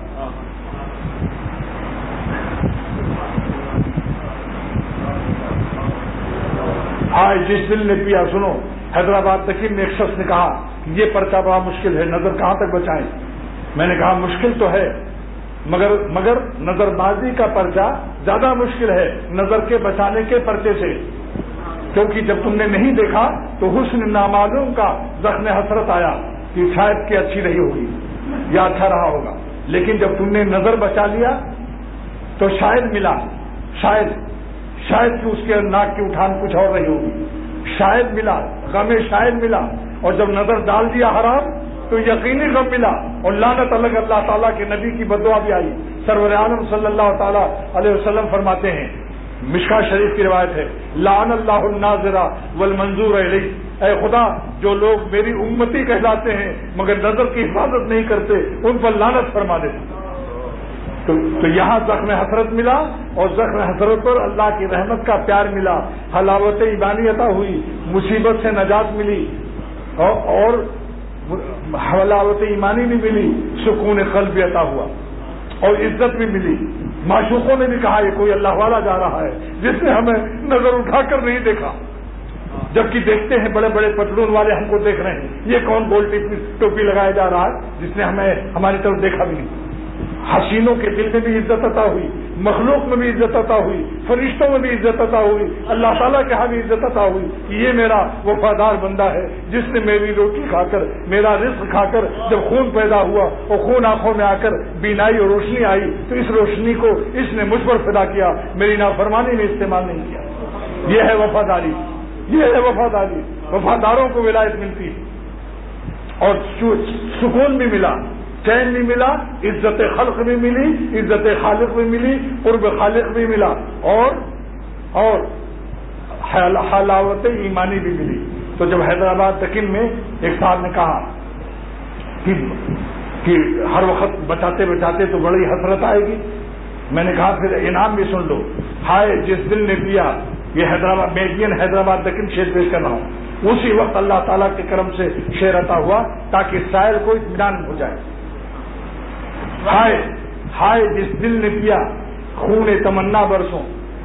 آج جس دل نے پیا، سنو، حیدرآباد تقیم میں ایک شخص نے کہا کہ یہ پرچہ بڑا مشکل ہے، نظر کہاں تک بچائیں. میں نے کہا مشکل تو ہے مگر مگر نظر بازی کا پرچہ زیادہ مشکل ہے نظر کے بچانے کے پرچے سے، کیونکہ جب تم نے نہیں دیکھا تو حسن نامعلوم کا زخم حسرت آیا کہ شاید کہ اچھی رہی ہوگی یا اچھا رہا ہوگا. لیکن جب تم نے نظر بچا لیا تو شاید ملا، شاید شاید کہ اس کے ناک کی اٹھان کچھ اور رہی ہوگی، شاید ملا، غم شاید ملا. اور جب نظر ڈال دیا حرام تو یقینی غم ملا اور لعنت الگ اللہ تعالیٰ کے نبی کی بددعا بھی آئی. سرور عالم صلی اللہ تعالیٰ علیہ وسلم فرماتے ہیں، مشکا شریف کی روایت ہے، لعن اللہ الناظرہ والمنظور الیہ، اے خدا جو لوگ میری امتی کہلاتے ہیں مگر نظر کی حفاظت نہیں کرتے ان پر لعنت فرما دے. تو, تو یہاں زخم حسرت ملا اور زخم حسرت پر اللہ کی رحمت کا پیار ملا، حلاوت ایمانی عطا ہوئی، مصیبت سے نجات ملی اور, اور حلاوت ایمانی بھی ملی، سکون قلب بھی عطا ہوا اور عزت بھی ملی. معشوقوں نے بھی کہا یہ کوئی اللہ والا جا رہا ہے جس نے ہمیں نظر اٹھا کر نہیں دیکھا، جبکہ دیکھتے ہیں بڑے بڑے پتلون والے ہم کو دیکھ رہے ہیں، یہ کون گول ٹوپی لگایا جا رہا ہے جس نے ہمیں ہماری طرف دیکھا بھی نہیں. حسینوں کے دل میں بھی عزت عطا ہوئی، مخلوق میں بھی عزت عطا ہوئی، فرشتوں میں بھی عزت عطا ہوئی، اللہ تعالیٰ کے ہاں بھی عزت عطا ہوئی۔ یہ میرا وفادار بندہ ہے جس نے میری روٹی کھا کر، میرا رزق کھا کر جب خون پیدا ہوا اور خون آنکھوں میں آ کر بینائی اور روشنی آئی تو اس روشنی کو اس نے مجھ پر فدا کیا، میری نافرمانی میں استعمال نہیں کیا۔ یہ ہے وفاداری، یہ ہے وفاداری۔ وفاداروں کو ولایت ملتی ہے اور سکون بھی ملا، چین بھی ملا، عزت خلق بھی ملی، عزت خالق بھی ملی، قرب خالق بھی ملا، اور اور حلاوت ایمانی بھی ملی۔ تو جب حیدرآباد دکن میں ایک صاحب نے کہا کہ کہ ہر وقت بچاتے بچاتے تو بڑی حسرت آئے گی، میں نے کہا پھر انعام بھی سن لو، ہائے جس دل نے پیا، یہ حیدرآباد میڈین حیدرآباد دکن شعر پیش کر رہا ہوں۔ اسی وقت اللہ تعالیٰ کے کرم سے شعر عطا ہوا تاکہ سائل کو اطمینان ہو جائے۔ ہائے ہائے جس دل نے پیا خون تمنا برسوں،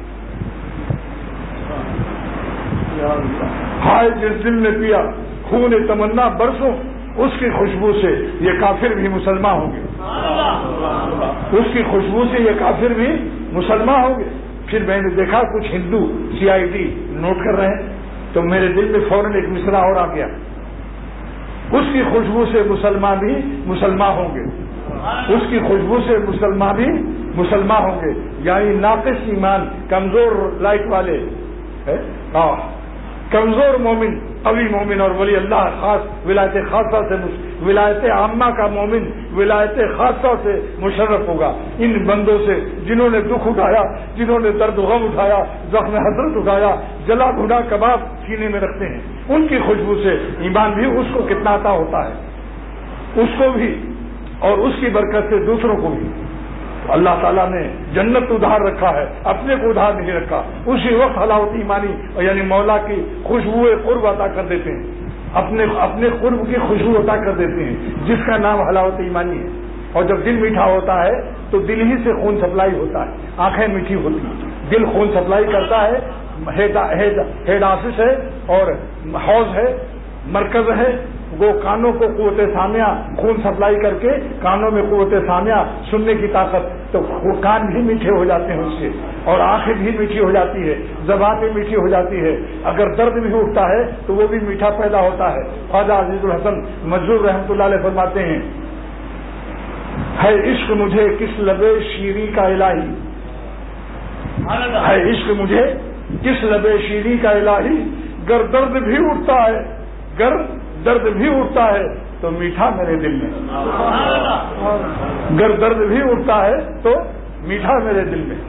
ہائے جس دل نے پیا خون تمنا برسوں، اس کی خوشبو سے یہ کافر بھی مسلمان ہوں گے، اس کی خوشبو سے یہ کافر بھی مسلمان ہوں گے۔ پھر میں نے دیکھا کچھ ہندو سی آئی ڈی نوٹ کر رہے ہیں تو میرے دل میں فوراً ایک مصرع اور آ گیا، اس کی خوشبو سے مسلمان بھی مسلمان ہوں گے، اس کی خوشبو سے مسلمان بھی مسلمان ہوں گے۔ یعنی ناقص ایمان، کمزور لائٹ والے، کمزور مومن قوی مومن اور ولی اللہ خاص ولایت خاصہ سے ولایت عامہ کا مومن ولایت خاصہ سے مشرف ہوگا۔ ان بندوں سے جنہوں نے دکھ اٹھایا، جنہوں نے درد و غم اٹھایا، زخم حسرت اٹھایا، جلا بھنا کباب سینے میں رکھتے ہیں، ان کی خوشبو سے ایمان بھی اس کو کتنا عطا ہوتا ہے، اس کو بھی اور اس کی برکت سے دوسروں کو بھی۔ اللہ تعالیٰ نے جنت ادھار رکھا ہے، اپنے کو ادھار نہیں رکھا۔ اسی وقت حلاوت ایمانی یعنی مولا کی خوشبو قرب عطا کر دیتے ہیں، اپنے اپنے قرب کی خوشبو عطا کر دیتے ہیں، جس کا نام حلاوت ایمانی ہے۔ اور جب دل میٹھا ہوتا ہے تو دل ہی سے خون سپلائی ہوتا ہے، آنکھیں میٹھی ہوتی ہیں، دل خون سپلائی کرتا ہے، ہیڈ آفس ہے اور حوض ہے، مرکز ہے، وہ کانوں کو قوت سامعہ خون سپلائی کر کے کانوں میں قوت سامعہ سننے کی طاقت، تو وہ کان بھی میٹھے ہو جاتے ہیں اس سے، اور آنکھیں بھی میٹھی ہو جاتی ہے، زبان بھی میٹھی ہو جاتی ہے، اگر درد بھی اٹھتا ہے تو وہ بھی میٹھا پیدا ہوتا ہے۔ خواجہ عزیز الحسن مجذوب رحمۃ اللہ علیہ فرماتے ہیں، ہے عشق مجھے کس لبے شیریں کا الہی، ہے عشق مجھے کس لبے شیریں کا الہی، گر درد بھی اٹھتا ہے، گر درد بھی اٹھتا ہے تو میٹھا میرے دل میں، گر درد بھی اٹھتا ہے تو میٹھا میرے دل میں۔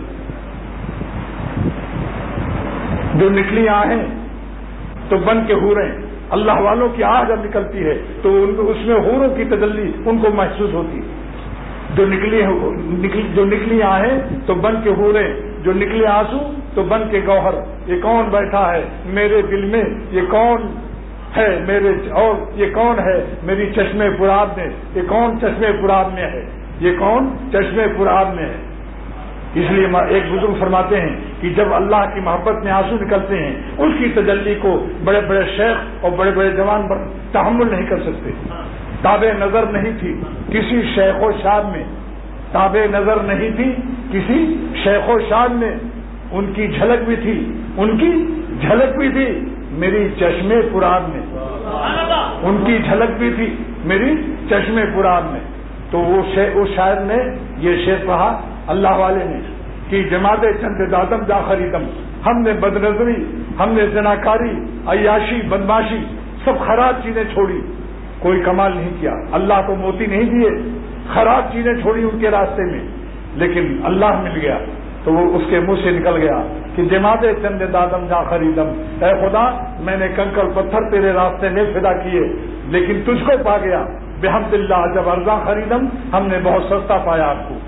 جو نکلی آہیں تو بن کے حوریں، اللہ والوں کی آہ جب نکلتی ہے تو ان کو اس میں حوروں کی تجلی ان کو محسوس ہوتی ہے۔ جو نکلی جو نکلی آہیں تو بن کے حوریں، جو نکلے آنسو تو بن کے گوہر، یہ کون بیٹھا ہے میرے دل میں، یہ کون ہے میرے، اور یہ کون ہے میری چشمے پرآب میں، یہ کون چشمے پرآب میں ہے، یہ کون چشمے پرآب میں ہے۔ اس لیے ایک بزرگ فرماتے ہیں کہ جب اللہ کی محبت میں آنسو نکلتے ہیں اس کی تجلی کو بڑے بڑے شیخ اور بڑے بڑے جوان تحمل نہیں کر سکتے۔ تابع نظر نہیں تھی کسی شیخ و شان میں، تابع نظر نہیں تھی کسی شیخ و شان میں، ان کی جھلک بھی تھی، ان کی جھلک بھی تھی میری چشمے پرآب میں، ان کی جھلک بھی تھی میری چشمے پرآب میں۔ تو وہ اس شاعر نے یہ شعر کہا اللہ والے نے کہ جماعت چند دادم جا خریدم، ہم نے بدنظری، ہم نے زناکاری، عیاشی، بدماشی، سب خراب چیزیں چھوڑی، کوئی کمال نہیں کیا، اللہ کو موتی نہیں دیے، خراب چیزیں چھوڑی ان کے راستے میں، لیکن اللہ مل گیا تو وہ اس کے منہ سے نکل گیا کہ جماعت چند دادم جا خریدم، اے خدا میں نے کنکر پتھر تیرے راستے میں فدا کیے لیکن تجھ کو پا گیا، بحمد اللہ جب ارزاں خریدم ہم نے بہت سستا پایا آپ کو۔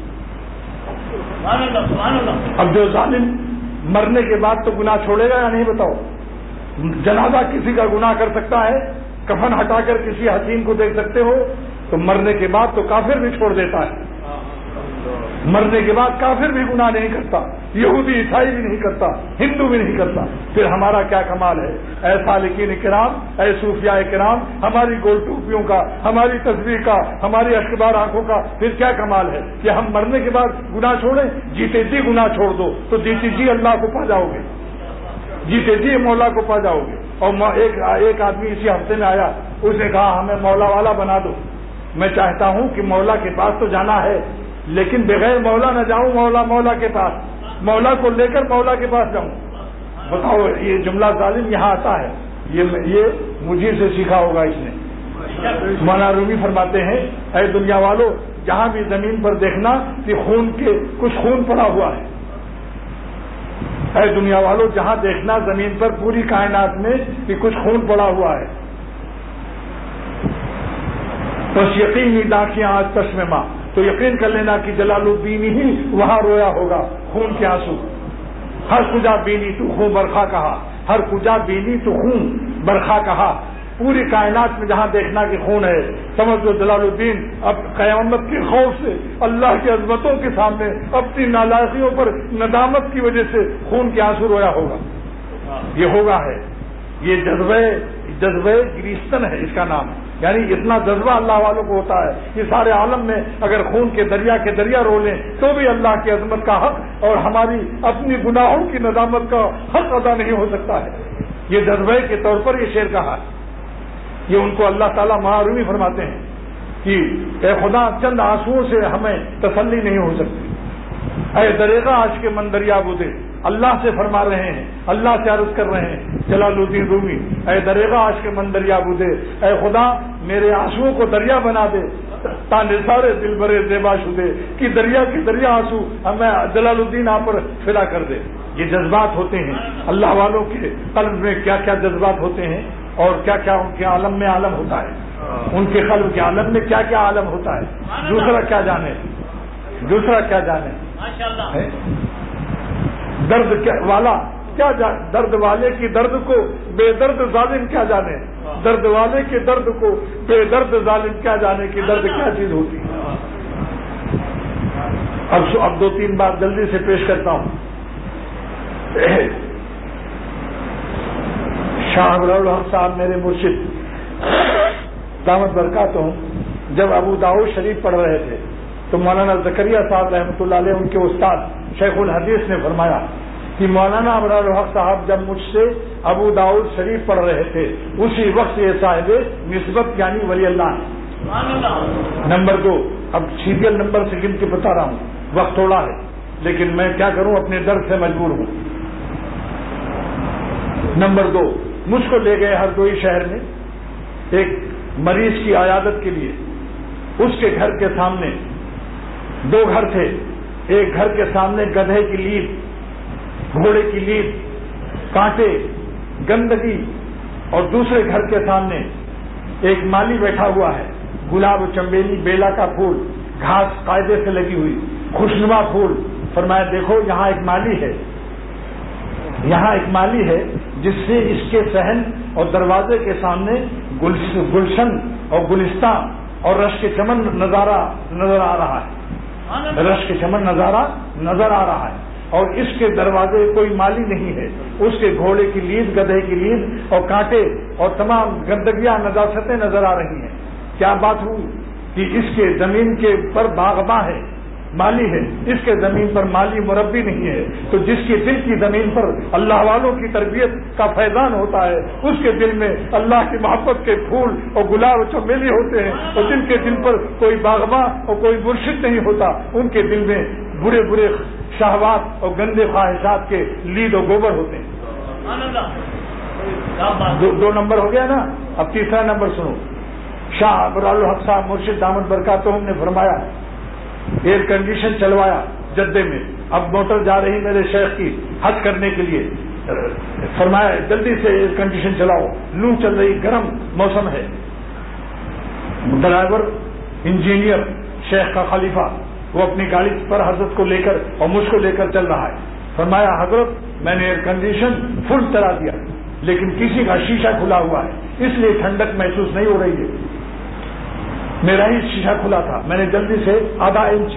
اب جو ظالم مرنے کے بعد تو گناہ چھوڑے گا یا نہیں بتاؤ؟ جنازہ کسی کا گناہ کر سکتا ہے، کفن ہٹا کر کسی حسین کو دیکھ سکتے ہو، تو مرنے کے بعد تو کافر بھی چھوڑ دیتا ہے، مرنے کے بعد کافر بھی گناہ نہیں کرتا، یہودی عیسائی بھی نہیں کرتا، ہندو بھی نہیں کرتا، پھر ہمارا کیا کمال ہے؟ اے سالکین کرام، اے صوفیاء کرام، ہماری گول ٹوپیوں کا، ہماری تصویر کا، ہماری اشکبار آنکھوں کا پھر کیا کمال ہے کہ ہم مرنے کے بعد گناہ چھوڑیں؟ جیتے جی گناہ چھوڑ دو تو جیتے جی اللہ کو پا جاؤ گے، جیتے جی مولا کو پا جاؤ گے۔ اور ایک ایک آدمی اسی ہفتے میں آیا، اس نے کہا ہمیں مولا والا بنا دو۔ میں چاہتا ہوں کہ مولا کے پاس تو جانا ہے، لیکن بغیر مولا نہ جاؤں، مولا مولا کے پاس، مولا کو لے کر مولا کے پاس جاؤں۔ بتاؤ یہ جملہ ظالم یہاں آتا ہے، یہ یہ مجھے سے سیکھا ہوگا اس نے۔ مولانا رومی فرماتے ہیں اے دنیا والو، جہاں بھی زمین پر دیکھنا کہ خون کے کچھ خون پڑا ہوا ہے، اے دنیا والو جہاں دیکھنا زمین پر پوری کائنات میں کہ کچھ خون پڑا ہوا ہے، بس یقینی ڈاکیاں آج چشم ماں، تو یقین کر لینا کہ جلال الدین ہی وہاں رویا ہوگا خون کے آنسو۔ ہر کجا بینی تو خون برخا کہا، ہر کجا بینی تو خون برخا کہا، پوری کائنات میں جہاں دیکھنا کہ خون ہے، سمجھ لو جلال الدین اب قیامت کے خوف سے اللہ کی عظمتوں کے سامنے اپنی نالائقیوں پر ندامت کی وجہ سے خون کے آنسو رویا ہوگا۔ یہ ہوگا ہے، یہ جذبہ جذبہ گریستن ہے اس کا نام، یعنی اتنا جذبہ اللہ والوں کو ہوتا ہے کہ سارے عالم میں اگر خون کے دریا کے دریا رو لیں تو بھی اللہ کی عظمت کا حق اور ہماری اپنی گناہوں کی ندامت کا حق ادا نہیں ہو سکتا ہے۔ یہ جذبے کے طور پر یہ شعر کہا، یہ ان کو اللہ تعالیٰ معرومی فرماتے ہیں کہ اے خدا چند آنسوؤں سے ہمیں تسلی نہیں ہو سکتی، اے دریغہ آج کے من دریا بودے، اللہ سے فرما رہے ہیں، اللہ سے عرض کر رہے ہیں جلال الدین رومی، اے دریغہ آج کے من دریا بودے، اے خدا میرے آنسوؤں کو دریا بنا دے، تانے سارے دل برے زیبا شدے کہ دریا کی دریا آنسو ہمیں جلال الدین آپ پر فدا کر دے۔ یہ جذبات ہوتے ہیں اللہ والوں کے قلب میں، کیا کیا جذبات ہوتے ہیں اور کیا کیا ان کے عالم میں عالم ہوتا ہے، ان کے قلب کے عالم میں کیا کیا عالم ہوتا ہے، دوسرا کیا جانے، دوسرا کیا جانے۔ درد والا کیا جانے، درد والے کی درد کو بے درد ظالم کیا جانے، درد والے کے درد کو بے درد ظالم کیا جانے کہ درد کیا چیز ہوتی ہے۔ اب اب دو تین بات جلدی سے پیش کرتا ہوں۔ شاہ الحق صاحب میرے مرشد دامت برکاتہم جب ابو داؤد شریف پڑھ رہے تھے تو مولانا زکریا صاحب رحمۃ اللہ علیہ ان کے استاد شیخ الحدیث نے فرمایا کہ مولانا ابرار الحق صاحب جب مجھ سے ابو داؤد شریف پڑھ رہے تھے اسی وقت یہ صاحب نسبت یعنی ولی اللہ ہے۔ نمبر دو، اب سیریل نمبر سے گن کے بتا رہا ہوں، وقت تھوڑا ہے لیکن میں کیا کروں، اپنے درد سے مجبور ہوں۔ نمبر دو، مجھ کو لے گئے ہردوئی شہر میں ایک مریض کی عیادت کے لیے۔ اس کے گھر کے سامنے دو گھر تھے، ایک گھر کے سامنے گدھے کی لید، گھوڑے کی لید، کانٹے، گندگی، اور دوسرے گھر کے سامنے ایک مالی بیٹھا ہوا ہے، گلاب چمبیلی بیلا کا پھول، گھاس قاعدے سے لگی ہوئی، خوشنما پھول۔ فرمایا دیکھو یہاں ایک مالی ہے، یہاں ایک مالی ہے جس سے اس کے صحن اور دروازے کے سامنے گلشن اور گلستان اور رش کے چمن نظارہ نظر آ رہا ہے، رش کے چمن نظارہ نظر آ رہا ہے، اور اس کے دروازے کوئی مالی نہیں ہے، اس کے گھوڑے کی لید، گدھے کی لید اور کانٹے اور تمام گندگیاں نجاستیں نظر آ رہی ہیں۔ کیا بات ہوئی کہ اس کے زمین کے پر باغباں ہے، مالی ہے، اس کے زمین پر مالی مربی نہیں ہے، تو جس کے دل کی زمین پر اللہ والوں کی تربیت کا فیضان ہوتا ہے اس کے دل میں اللہ کی محبت کے پھول اور گلاب چمیلی ہوتے ہیں، اور جن کے دل پر کوئی باغباں اور کوئی مرشد نہیں ہوتا ان کے دل میں برے برے شہوات اور گندے خواہشات کے لید و گوبر ہوتے ہیں۔ دو, دو نمبر ہو گیا نا، اب تیسرا نمبر سنو۔ شاہ ابرار الحق صاحب مرشد دامت برکاتہم نے فرمایا ایئر کنڈیشن چلوایا جدے میں، اب موٹر جا رہی میرے شیخ کی حج کرنے کے لیے، فرمایا جلدی سے ایئر کنڈیشن چلاؤ، لو چل رہی، گرم موسم ہے۔ ڈرائیور انجینئر شیخ کا خلیفہ وہ اپنی گاڑی پر حضرت کو لے کر اور مجھ کو لے کر چل رہا ہے۔ فرمایا حضرت میں نے ایئر کنڈیشن فل چلا دیا لیکن کسی کا شیشہ کھلا ہوا ہے اس لیے ٹھنڈک محسوس نہیں ہو رہی ہے، میرا ہی شیشہ کھلا تھا، میں نے جلدی سے آدھا انچ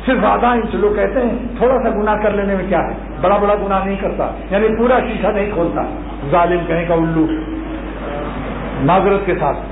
صرف آدھا انچ. لوگ کہتے ہیں تھوڑا سا گناہ کر لینے میں کیا ہے, بڑا بڑا گناہ نہیں کرتا, یعنی پورا شیشہ نہیں کھولتا. ظالم کہیں کا الو. معذرت کے ساتھ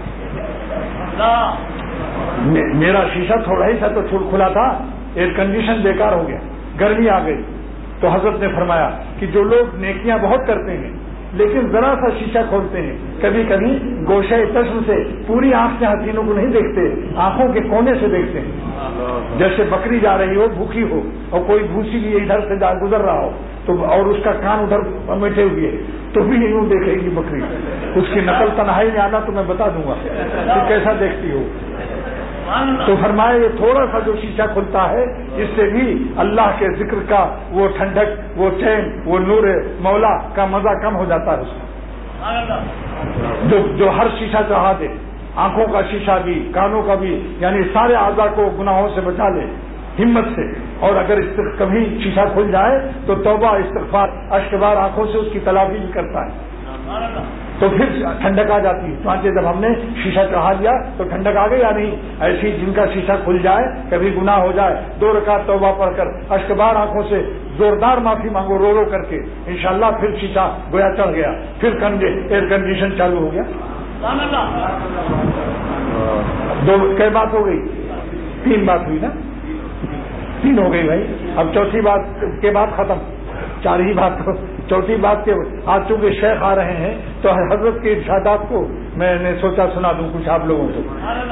میرا شیشہ تھوڑا ہی سا تو کھلا تھا, ایئر کنڈیشن بیکار ہو گیا, گرمی آ گئی. تو حضرت نے فرمایا کہ جو لوگ نیکیاں بہت کرتے ہیں لیکن ذرا سا شیشہ کھولتے ہیں, کبھی کبھی گوشہ چشم سے پوری آنکھ سے حسینوں کو نہیں دیکھتے, آنکھوں کے کونے سے دیکھتے ہیں. جیسے بکری جا رہی ہو بھوکی ہو اور کوئی بھوسی بھی ادھر سے گزر رہا ہو تو اور اس کا کان ادھر میٹھے ہوئے تو بھی یوں دیکھے گی بکری. اس کی نقل تنہائی میں آنا تو میں بتا دوں گا کہ کیسا دیکھتی ہو. تو فرمایا یہ تھوڑا سا جو شیشہ کھلتا ہے اس سے بھی اللہ کے ذکر کا وہ ٹھنڈک, وہ چین, وہ نور مولا کا مزہ کم ہو جاتا ہے. اس کا جو جو ہر شیشہ چڑھا دے, آنکھوں کا شیشہ بھی, کانوں کا بھی, یعنی سارے اعضاء کو گناہوں سے بچا لے ہمت سے. اور اگر کبھی شیشہ کھل جائے تو توبہ استغفار اشک بار آنکھوں سے اس کی تلافی بھی کرتا ہے تو پھر ٹھنڈک آ جاتی ہے. چانچے جب ہم نے شیشہ چڑھا دیا تو ٹھنڈک آ گئی یا نہیں. ایسی جن کا شیشہ کھل جائے, کبھی گناہ ہو جائے, دو رکعت توبہ پڑھ کر اشک بار آنکھوں سے زوردار معافی مانگو رو رو کر کے, انشاءاللہ پھر شیشہ گویا چڑھ گیا, پھر ایئر کنڈیشن چالو ہو گیا. دو کئی بات ہو گئی, تین بات ہوئی نا, تین ہو گئی بھائی. اب چوتھی بات کے بعد ختم, چار ہی بات. چوتھی بات کے آج چونکہ شیخ آ رہے ہیں تو حضرت کے ارشادات کو میں نے سوچا سنا دوں کچھ آپ لوگوں کو.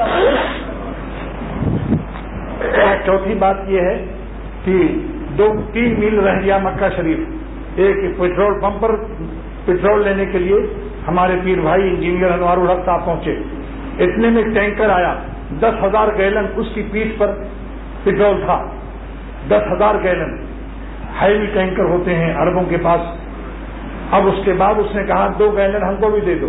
چوتھی بات یہ ہے کہ دو تین میل رہ گیا مکہ شریف. ایک پیٹرول پمپ پر پیٹرول لینے کے لیے ہمارے پیر بھائی انجینئر انوار الحق صاحب پہنچے. اتنے میں ٹینکر آیا, دس ہزار گیلن اس کی پیٹھ پر پیٹرول تھا. دس ہزار گیلن ہیوی ٹینکر ہوتے ہیں عربوں کے پاس. اب اس کے بعد اس نے کہا دو گیلن ہم کو بھی دے دو.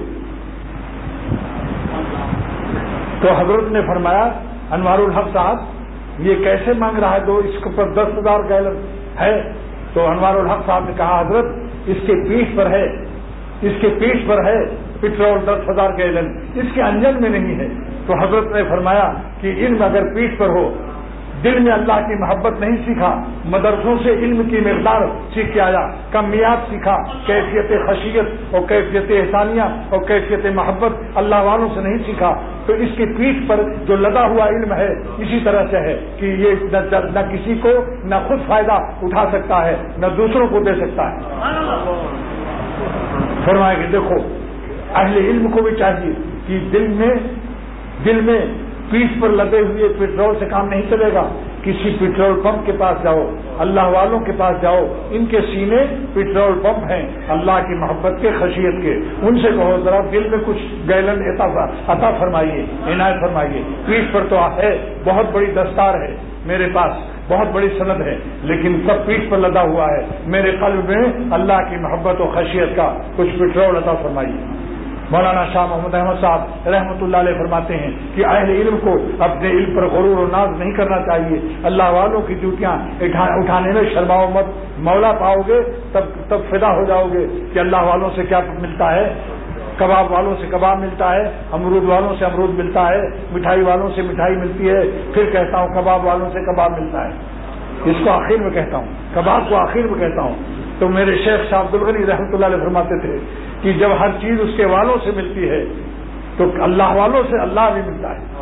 تو حضرت نے فرمایا انوار الحق صاحب یہ کیسے مانگ رہا ہے, دو اس کے اوپر دس ہزار گیلن ہے. تو انوار الحق صاحب نے کہا حضرت اس کے پیٹھ پر ہے, اس کے پیٹھ پر ہے پیٹرول دس ہزار گیلن, اس کے انجن میں نہیں ہے. تو حضرت نے فرمایا کہ علم اگر پیٹھ پر ہو, دل میں اللہ کی محبت نہیں سیکھا, مدرسوں سے علم کی مقدار سیکھ کے آیا, کمیات سیکھا, کیفیت خشیت اور کیفیت احسانیہ اور کیفیت محبت اللہ والوں سے نہیں سیکھا, تو اس کی پیٹھ پر جو لگا ہوا علم ہے اسی طرح سے ہے کہ یہ نہ کسی کو نہ خود فائدہ اٹھا سکتا ہے نہ دوسروں کو دے سکتا ہے. فرمایا کہ دیکھو اہل علم کو بھی چاہیے کہ دل میں دل میں پیٹھ پر لگے ہوئے پیٹرول سے کام نہیں چلے گا. کسی پیٹرول پمپ کے پاس جاؤ, اللہ والوں کے پاس جاؤ, ان کے سینے پیٹرول پمپ ہیں اللہ کی محبت کے خشیت کے, ان سے کہو ذرا دل میں کچھ گیلن عطا فرمائیے, عنایت فرمائیے. پیٹھ پر تو ہے بہت بڑی دستار ہے میرے پاس, بہت بڑی سند ہے, لیکن سب پیٹھ پر لدا ہوا ہے. میرے قلب میں اللہ کی محبت و خشیت کا کچھ پیٹرول عطا فرمائیے. مولانا شاہ محمد احمد صاحب رحمۃ اللہ علیہ فرماتے ہیں کہ اہل علم کو اپنے علم پر غرور و ناز نہیں کرنا چاہیے. اللہ والوں کی ڈیوٹیاں اٹھانے میں شرماؤ مت, مولا پاؤ گے تب تب فدا ہو جاؤ گے کہ اللہ والوں سے کیا ملتا ہے. کباب والوں سے کباب ملتا ہے, امرود والوں سے امرود ملتا ہے, مٹھائی والوں سے مٹھائی ملتی ہے. پھر کہتا ہوں کباب والوں سے کباب ملتا ہے. اس کو آخر میں کہتا ہوں, کباب کو آخر میں کہتا ہوں. تو میرے شیخ شاہ عبد الغنی رحمۃ اللہ علیہ فرماتے تھے کہ جب ہر چیز اس کے والوں سے ملتی ہے تو اللہ والوں سے اللہ بھی ملتا ہے.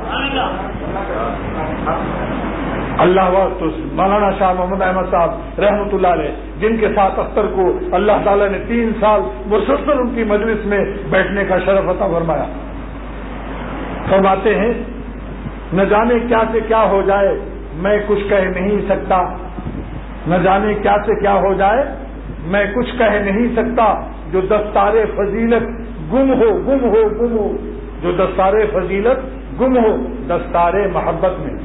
اللہ والوں تو مولانا شاہ محمد احمد صاحب رحمۃ اللہ علیہ جن کے ساتھ اختر کو اللہ تعالیٰ نے تین سال مسلسل ان کی مجلس میں بیٹھنے کا شرف عطا فرمایا, فرماتے ہیں نہ جانے کیا سے کیا ہو جائے میں کچھ کہہ نہیں سکتا, نہ جانے کیا سے کیا ہو جائے میں کچھ کہہ نہیں سکتا. جو دستار فضیلت گم ہو گم ہو گم ہو جو دستار فضیلت گم ہو دستار محبت میں.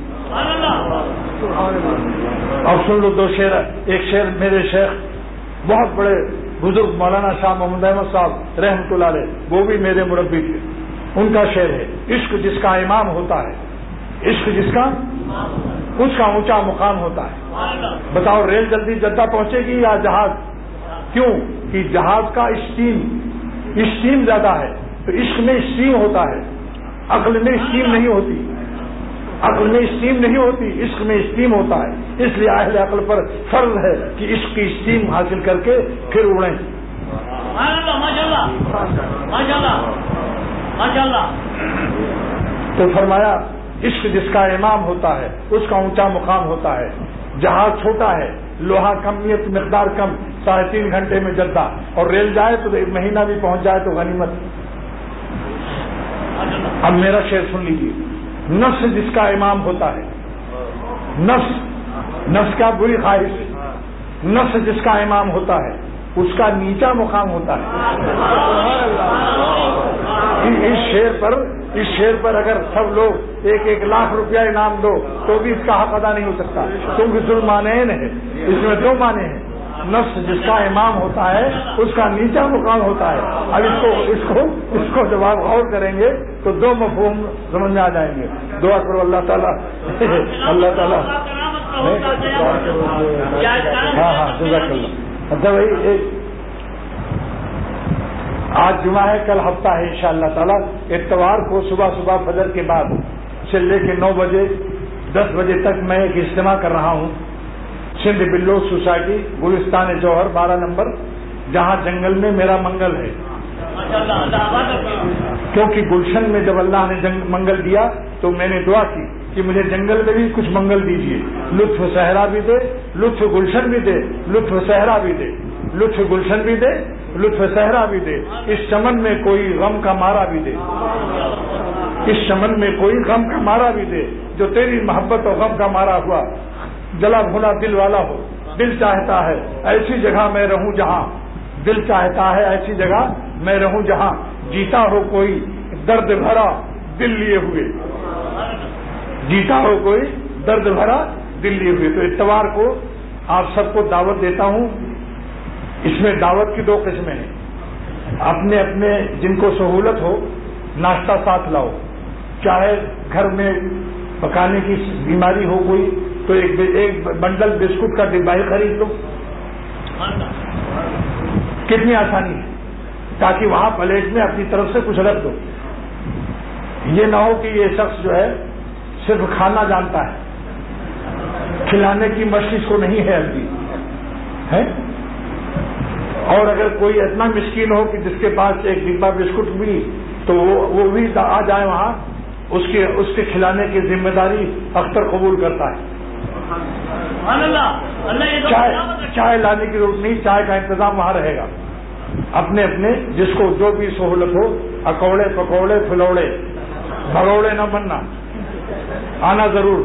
اب سن لو دو شعر. ایک شعر میرے شیخ بہت بڑے بزرگ مولانا شاہ محمد احمد صاحب رحمۃ اللہ علیہ, وہ بھی میرے مربی تھے, ان کا شعر ہے عشق جس کا امام ہوتا ہے, عشق جس کا اس کا اونچا مقام ہوتا ہے. بتاؤ ریل جلدی جدہ پہنچے گی یا جہاز؟ کیوں کہ جہاز کا اسٹیم اسٹیم زیادہ ہے, تو عشق میں اسٹیم ہوتا ہے, عقل میں اسٹیم نہیں ہوتی. عقل میں اسٹیم نہیں ہوتی، عشق میں اسٹیم ہوتا ہے. اس لیے اہل عقل پر فرض ہے کہ عشق کی اسٹیم حاصل کر کے پھر اڑیں. تو فرمایا عشق جس کا امام ہوتا ہے اس کا اونچا مقام ہوتا ہے. جہاز چھوٹا ہے، لوہا کمیت مقدار کم، ساڑھے تین گھنٹے میں جدہ، اور ریل جائے تو ایک مہینہ بھی پہنچ جائے تو غنیمت. اب میرا شعر سن لیجیے. نفس جس کا امام ہوتا ہے، نفس نفس کا بری خواہش، نفس جس کا امام ہوتا ہے اس کا نیچا مقام ہوتا ہے. اس شعر پر اس شعر پر اگر سب لوگ ایک ایک لاکھ روپیہ انعام دو تو بھی اس کا حق ادا نہیں ہو سکتا، کیونکہ ظلمانین ہے. اس میں دو معنی ہیں. نفس جس کا امام ہوتا ہے اس کا نیچا مقام ہوتا ہے. اب اس کو اس کو اس کو جب آپ غور کریں گے تو دو مفہوم سمجھ میں آ جائیں گے. دعا کرو اللہ تعالیٰ اللہ تعالیٰ ہاں ہاں جزاک اللہ. مطلب ایک آج جمعہ ہے، کل ہفتہ ہے انشاءاللہ تعالیٰ. اتوار کو صبح صبح فجر کے بعد سے لے کے نو بجے دس بجے تک میں ایک اجتماع کر رہا ہوں سندھ بلو سوسائٹی گلستان جوہر بارہ نمبر، جہاں جنگل میں میرا منگل ہے. کیونکہ گلشن میں جب اللہ نے منگل دیا تو میں نے دعا کی کہ مجھے جنگل میں بھی کچھ منگل دیجیے. لطف صحرا بھی دے، لطف گلشن بھی دے، لطف صحرا بھی دے، لطف گلشن بھی دے، لطف صحرا بھی دے. اس چمن میں کوئی غم کا مارا بھی دے، اس چمن میں کوئی غم کا مارا بھی دے. جو تیری محبت اور غم کا مارا ہوا جلا بھونا دل والا ہو. دل چاہتا ہے ایسی جگہ میں رہوں جہاں، دل چاہتا ہے ایسی جگہ میں رہوں جہاں جیتا ہو کوئی درد بھرا دل لیے ہوئے، جیتا ہو کوئی درد بھرا دل لیے ہوئے. تو اتوار کو آپ سب کو دعوت دیتا ہوں. اس میں دعوت کی دو قسمیں ہیں. اپنے اپنے جن کو سہولت ہو ناشتہ ساتھ لاؤ. چاہے گھر میں پکانے کی بیماری ہو کوئی تو ایک ایک بنڈل بسکٹ کا ڈبہ ہی خرید لو. کتنی آسانی ہے، تاکہ وہاں پلیٹ میں اپنی طرف سے کچھ رکھ دو. یہ نہ ہو کہ یہ شخص جو ہے صرف کھانا جانتا ہے، کھلانے کی مشق اس کو نہیں ہے ابھی ہے. اور اگر کوئی اتنا مسکین ہو کہ جس کے پاس ایک ڈبہ بسکٹ بھی تو وہ بھی آ جائے وہاں، اس کے اس کے کھلانے کی ذمہ داری اختر قبول کرتا ہے. چائے چائے لانے کی ضرورت نہیں، چائے کا انتظام وہاں رہے گا. اپنے اپنے جس کو جو بھی سہولت ہو، اکوڑے پکوڑے پھلوڑے بھروڑے نہ بننا، آنا ضرور.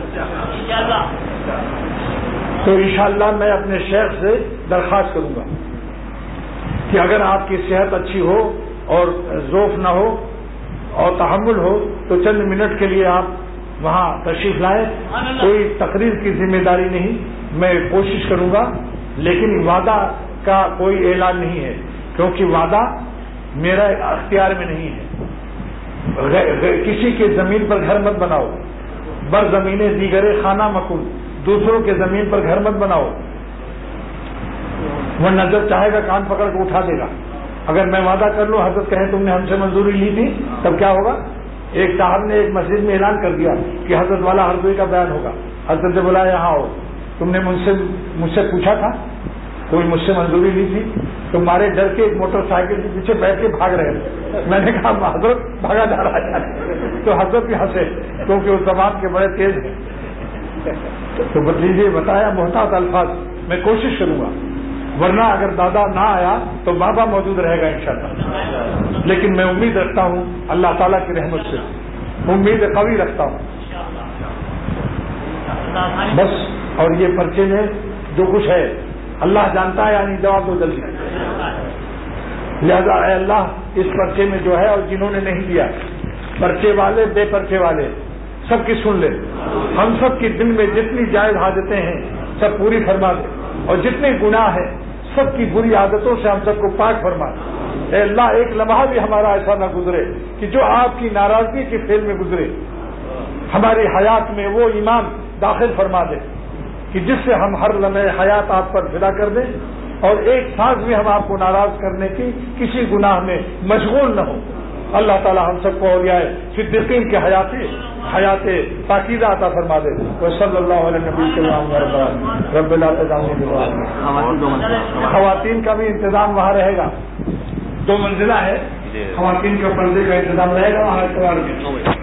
تو انشاءاللہ میں اپنے شیخ سے درخواست کروں گا کہ اگر آپ کی صحت اچھی ہو اور ذوف نہ ہو اور تحمل ہو تو چند منٹ کے لیے آپ وہاں تشریف لائیں. کوئی تقریر کی ذمہ داری نہیں، میں کوشش کروں گا، لیکن وعدہ کا کوئی اعلان نہیں ہے کیونکہ وعدہ میرا اختیار میں نہیں ہے. کسی کے زمین پر گھر مت بناؤ. بر زمینیں دیگرے خانہ مکن، دوسروں کے زمین پر گھر مت بناؤ. وہ نظر چاہے گا کان پکڑ کے اٹھا دے گا. اگر میں وعدہ کر لوں حضرت کہیں تم نے ہم سے منظوری لی تھی تب کیا ہوگا؟ ایک صاحب نے ایک مسجد میں اعلان کر دیا کہ حضرت والا ہر کوئی کا بیان ہوگا. حضرت نے بولا یہاں آؤ، تم نے مجھ سے مجھ سے پوچھا تھا، کوئی مجھ سے منظوری لی تھی؟ تمہارے ڈر کے ایک موٹر سائیکل کے پیچھے بیٹھ کے بھاگ رہے تھے. میں نے کہا حضرت بھاگا جا رہا ہے تو حضرت بھی ہنسے کیونکہ اس زبان کے بڑے تیز ہیں. تو بتلیجیے بتایا محتاط الفاظ میں کوشش کروں گا، ورنہ اگر دادا نہ آیا تو بابا موجود رہے گا انشاءاللہ. لیکن میں امید رکھتا ہوں اللہ تعالیٰ کی رحمت سے، امید قوی رکھتا ہوں بس. اور یہ پرچے میں جو کچھ ہے اللہ جانتا ہے، یعنی جواب دو جلدی. لہذا اے اللہ اس پرچے میں جو ہے اور جنہوں نے نہیں دیا، پرچے والے بے پرچے والے سب کی سن لے. ہم سب کی دل میں جتنی جائز حاجتیں ہیں سب پوری فرما دے، اور جتنے گناہ ہیں سب کی بری عادتوں سے ہم سب کو پاک فرما. اے اللہ ایک لمحہ بھی ہمارا ایسا نہ گزرے کہ جو آپ کی ناراضگی کے فعل میں گزرے. ہماری حیات میں وہ ایمان داخل فرما دے کہ جس سے ہم ہر لمحے حیات آپ پر فدا کر دیں، اور ایک سانس بھی ہم آپ کو ناراض کرنے کی کسی گناہ میں مشغول نہ ہو. اللہ تعالی ہم سب کو اولیاء صدیقین کے حیات حیات پاکیزہ عطا فرما دے. صلی اللہ علیہ نبی کے نام رب اللہ. خواتین کا بھی انتظام وہاں رہے گا, دو منزلہ ہے, خواتین کے پردے کا انتظام رہے گا وہاں اتوار میں.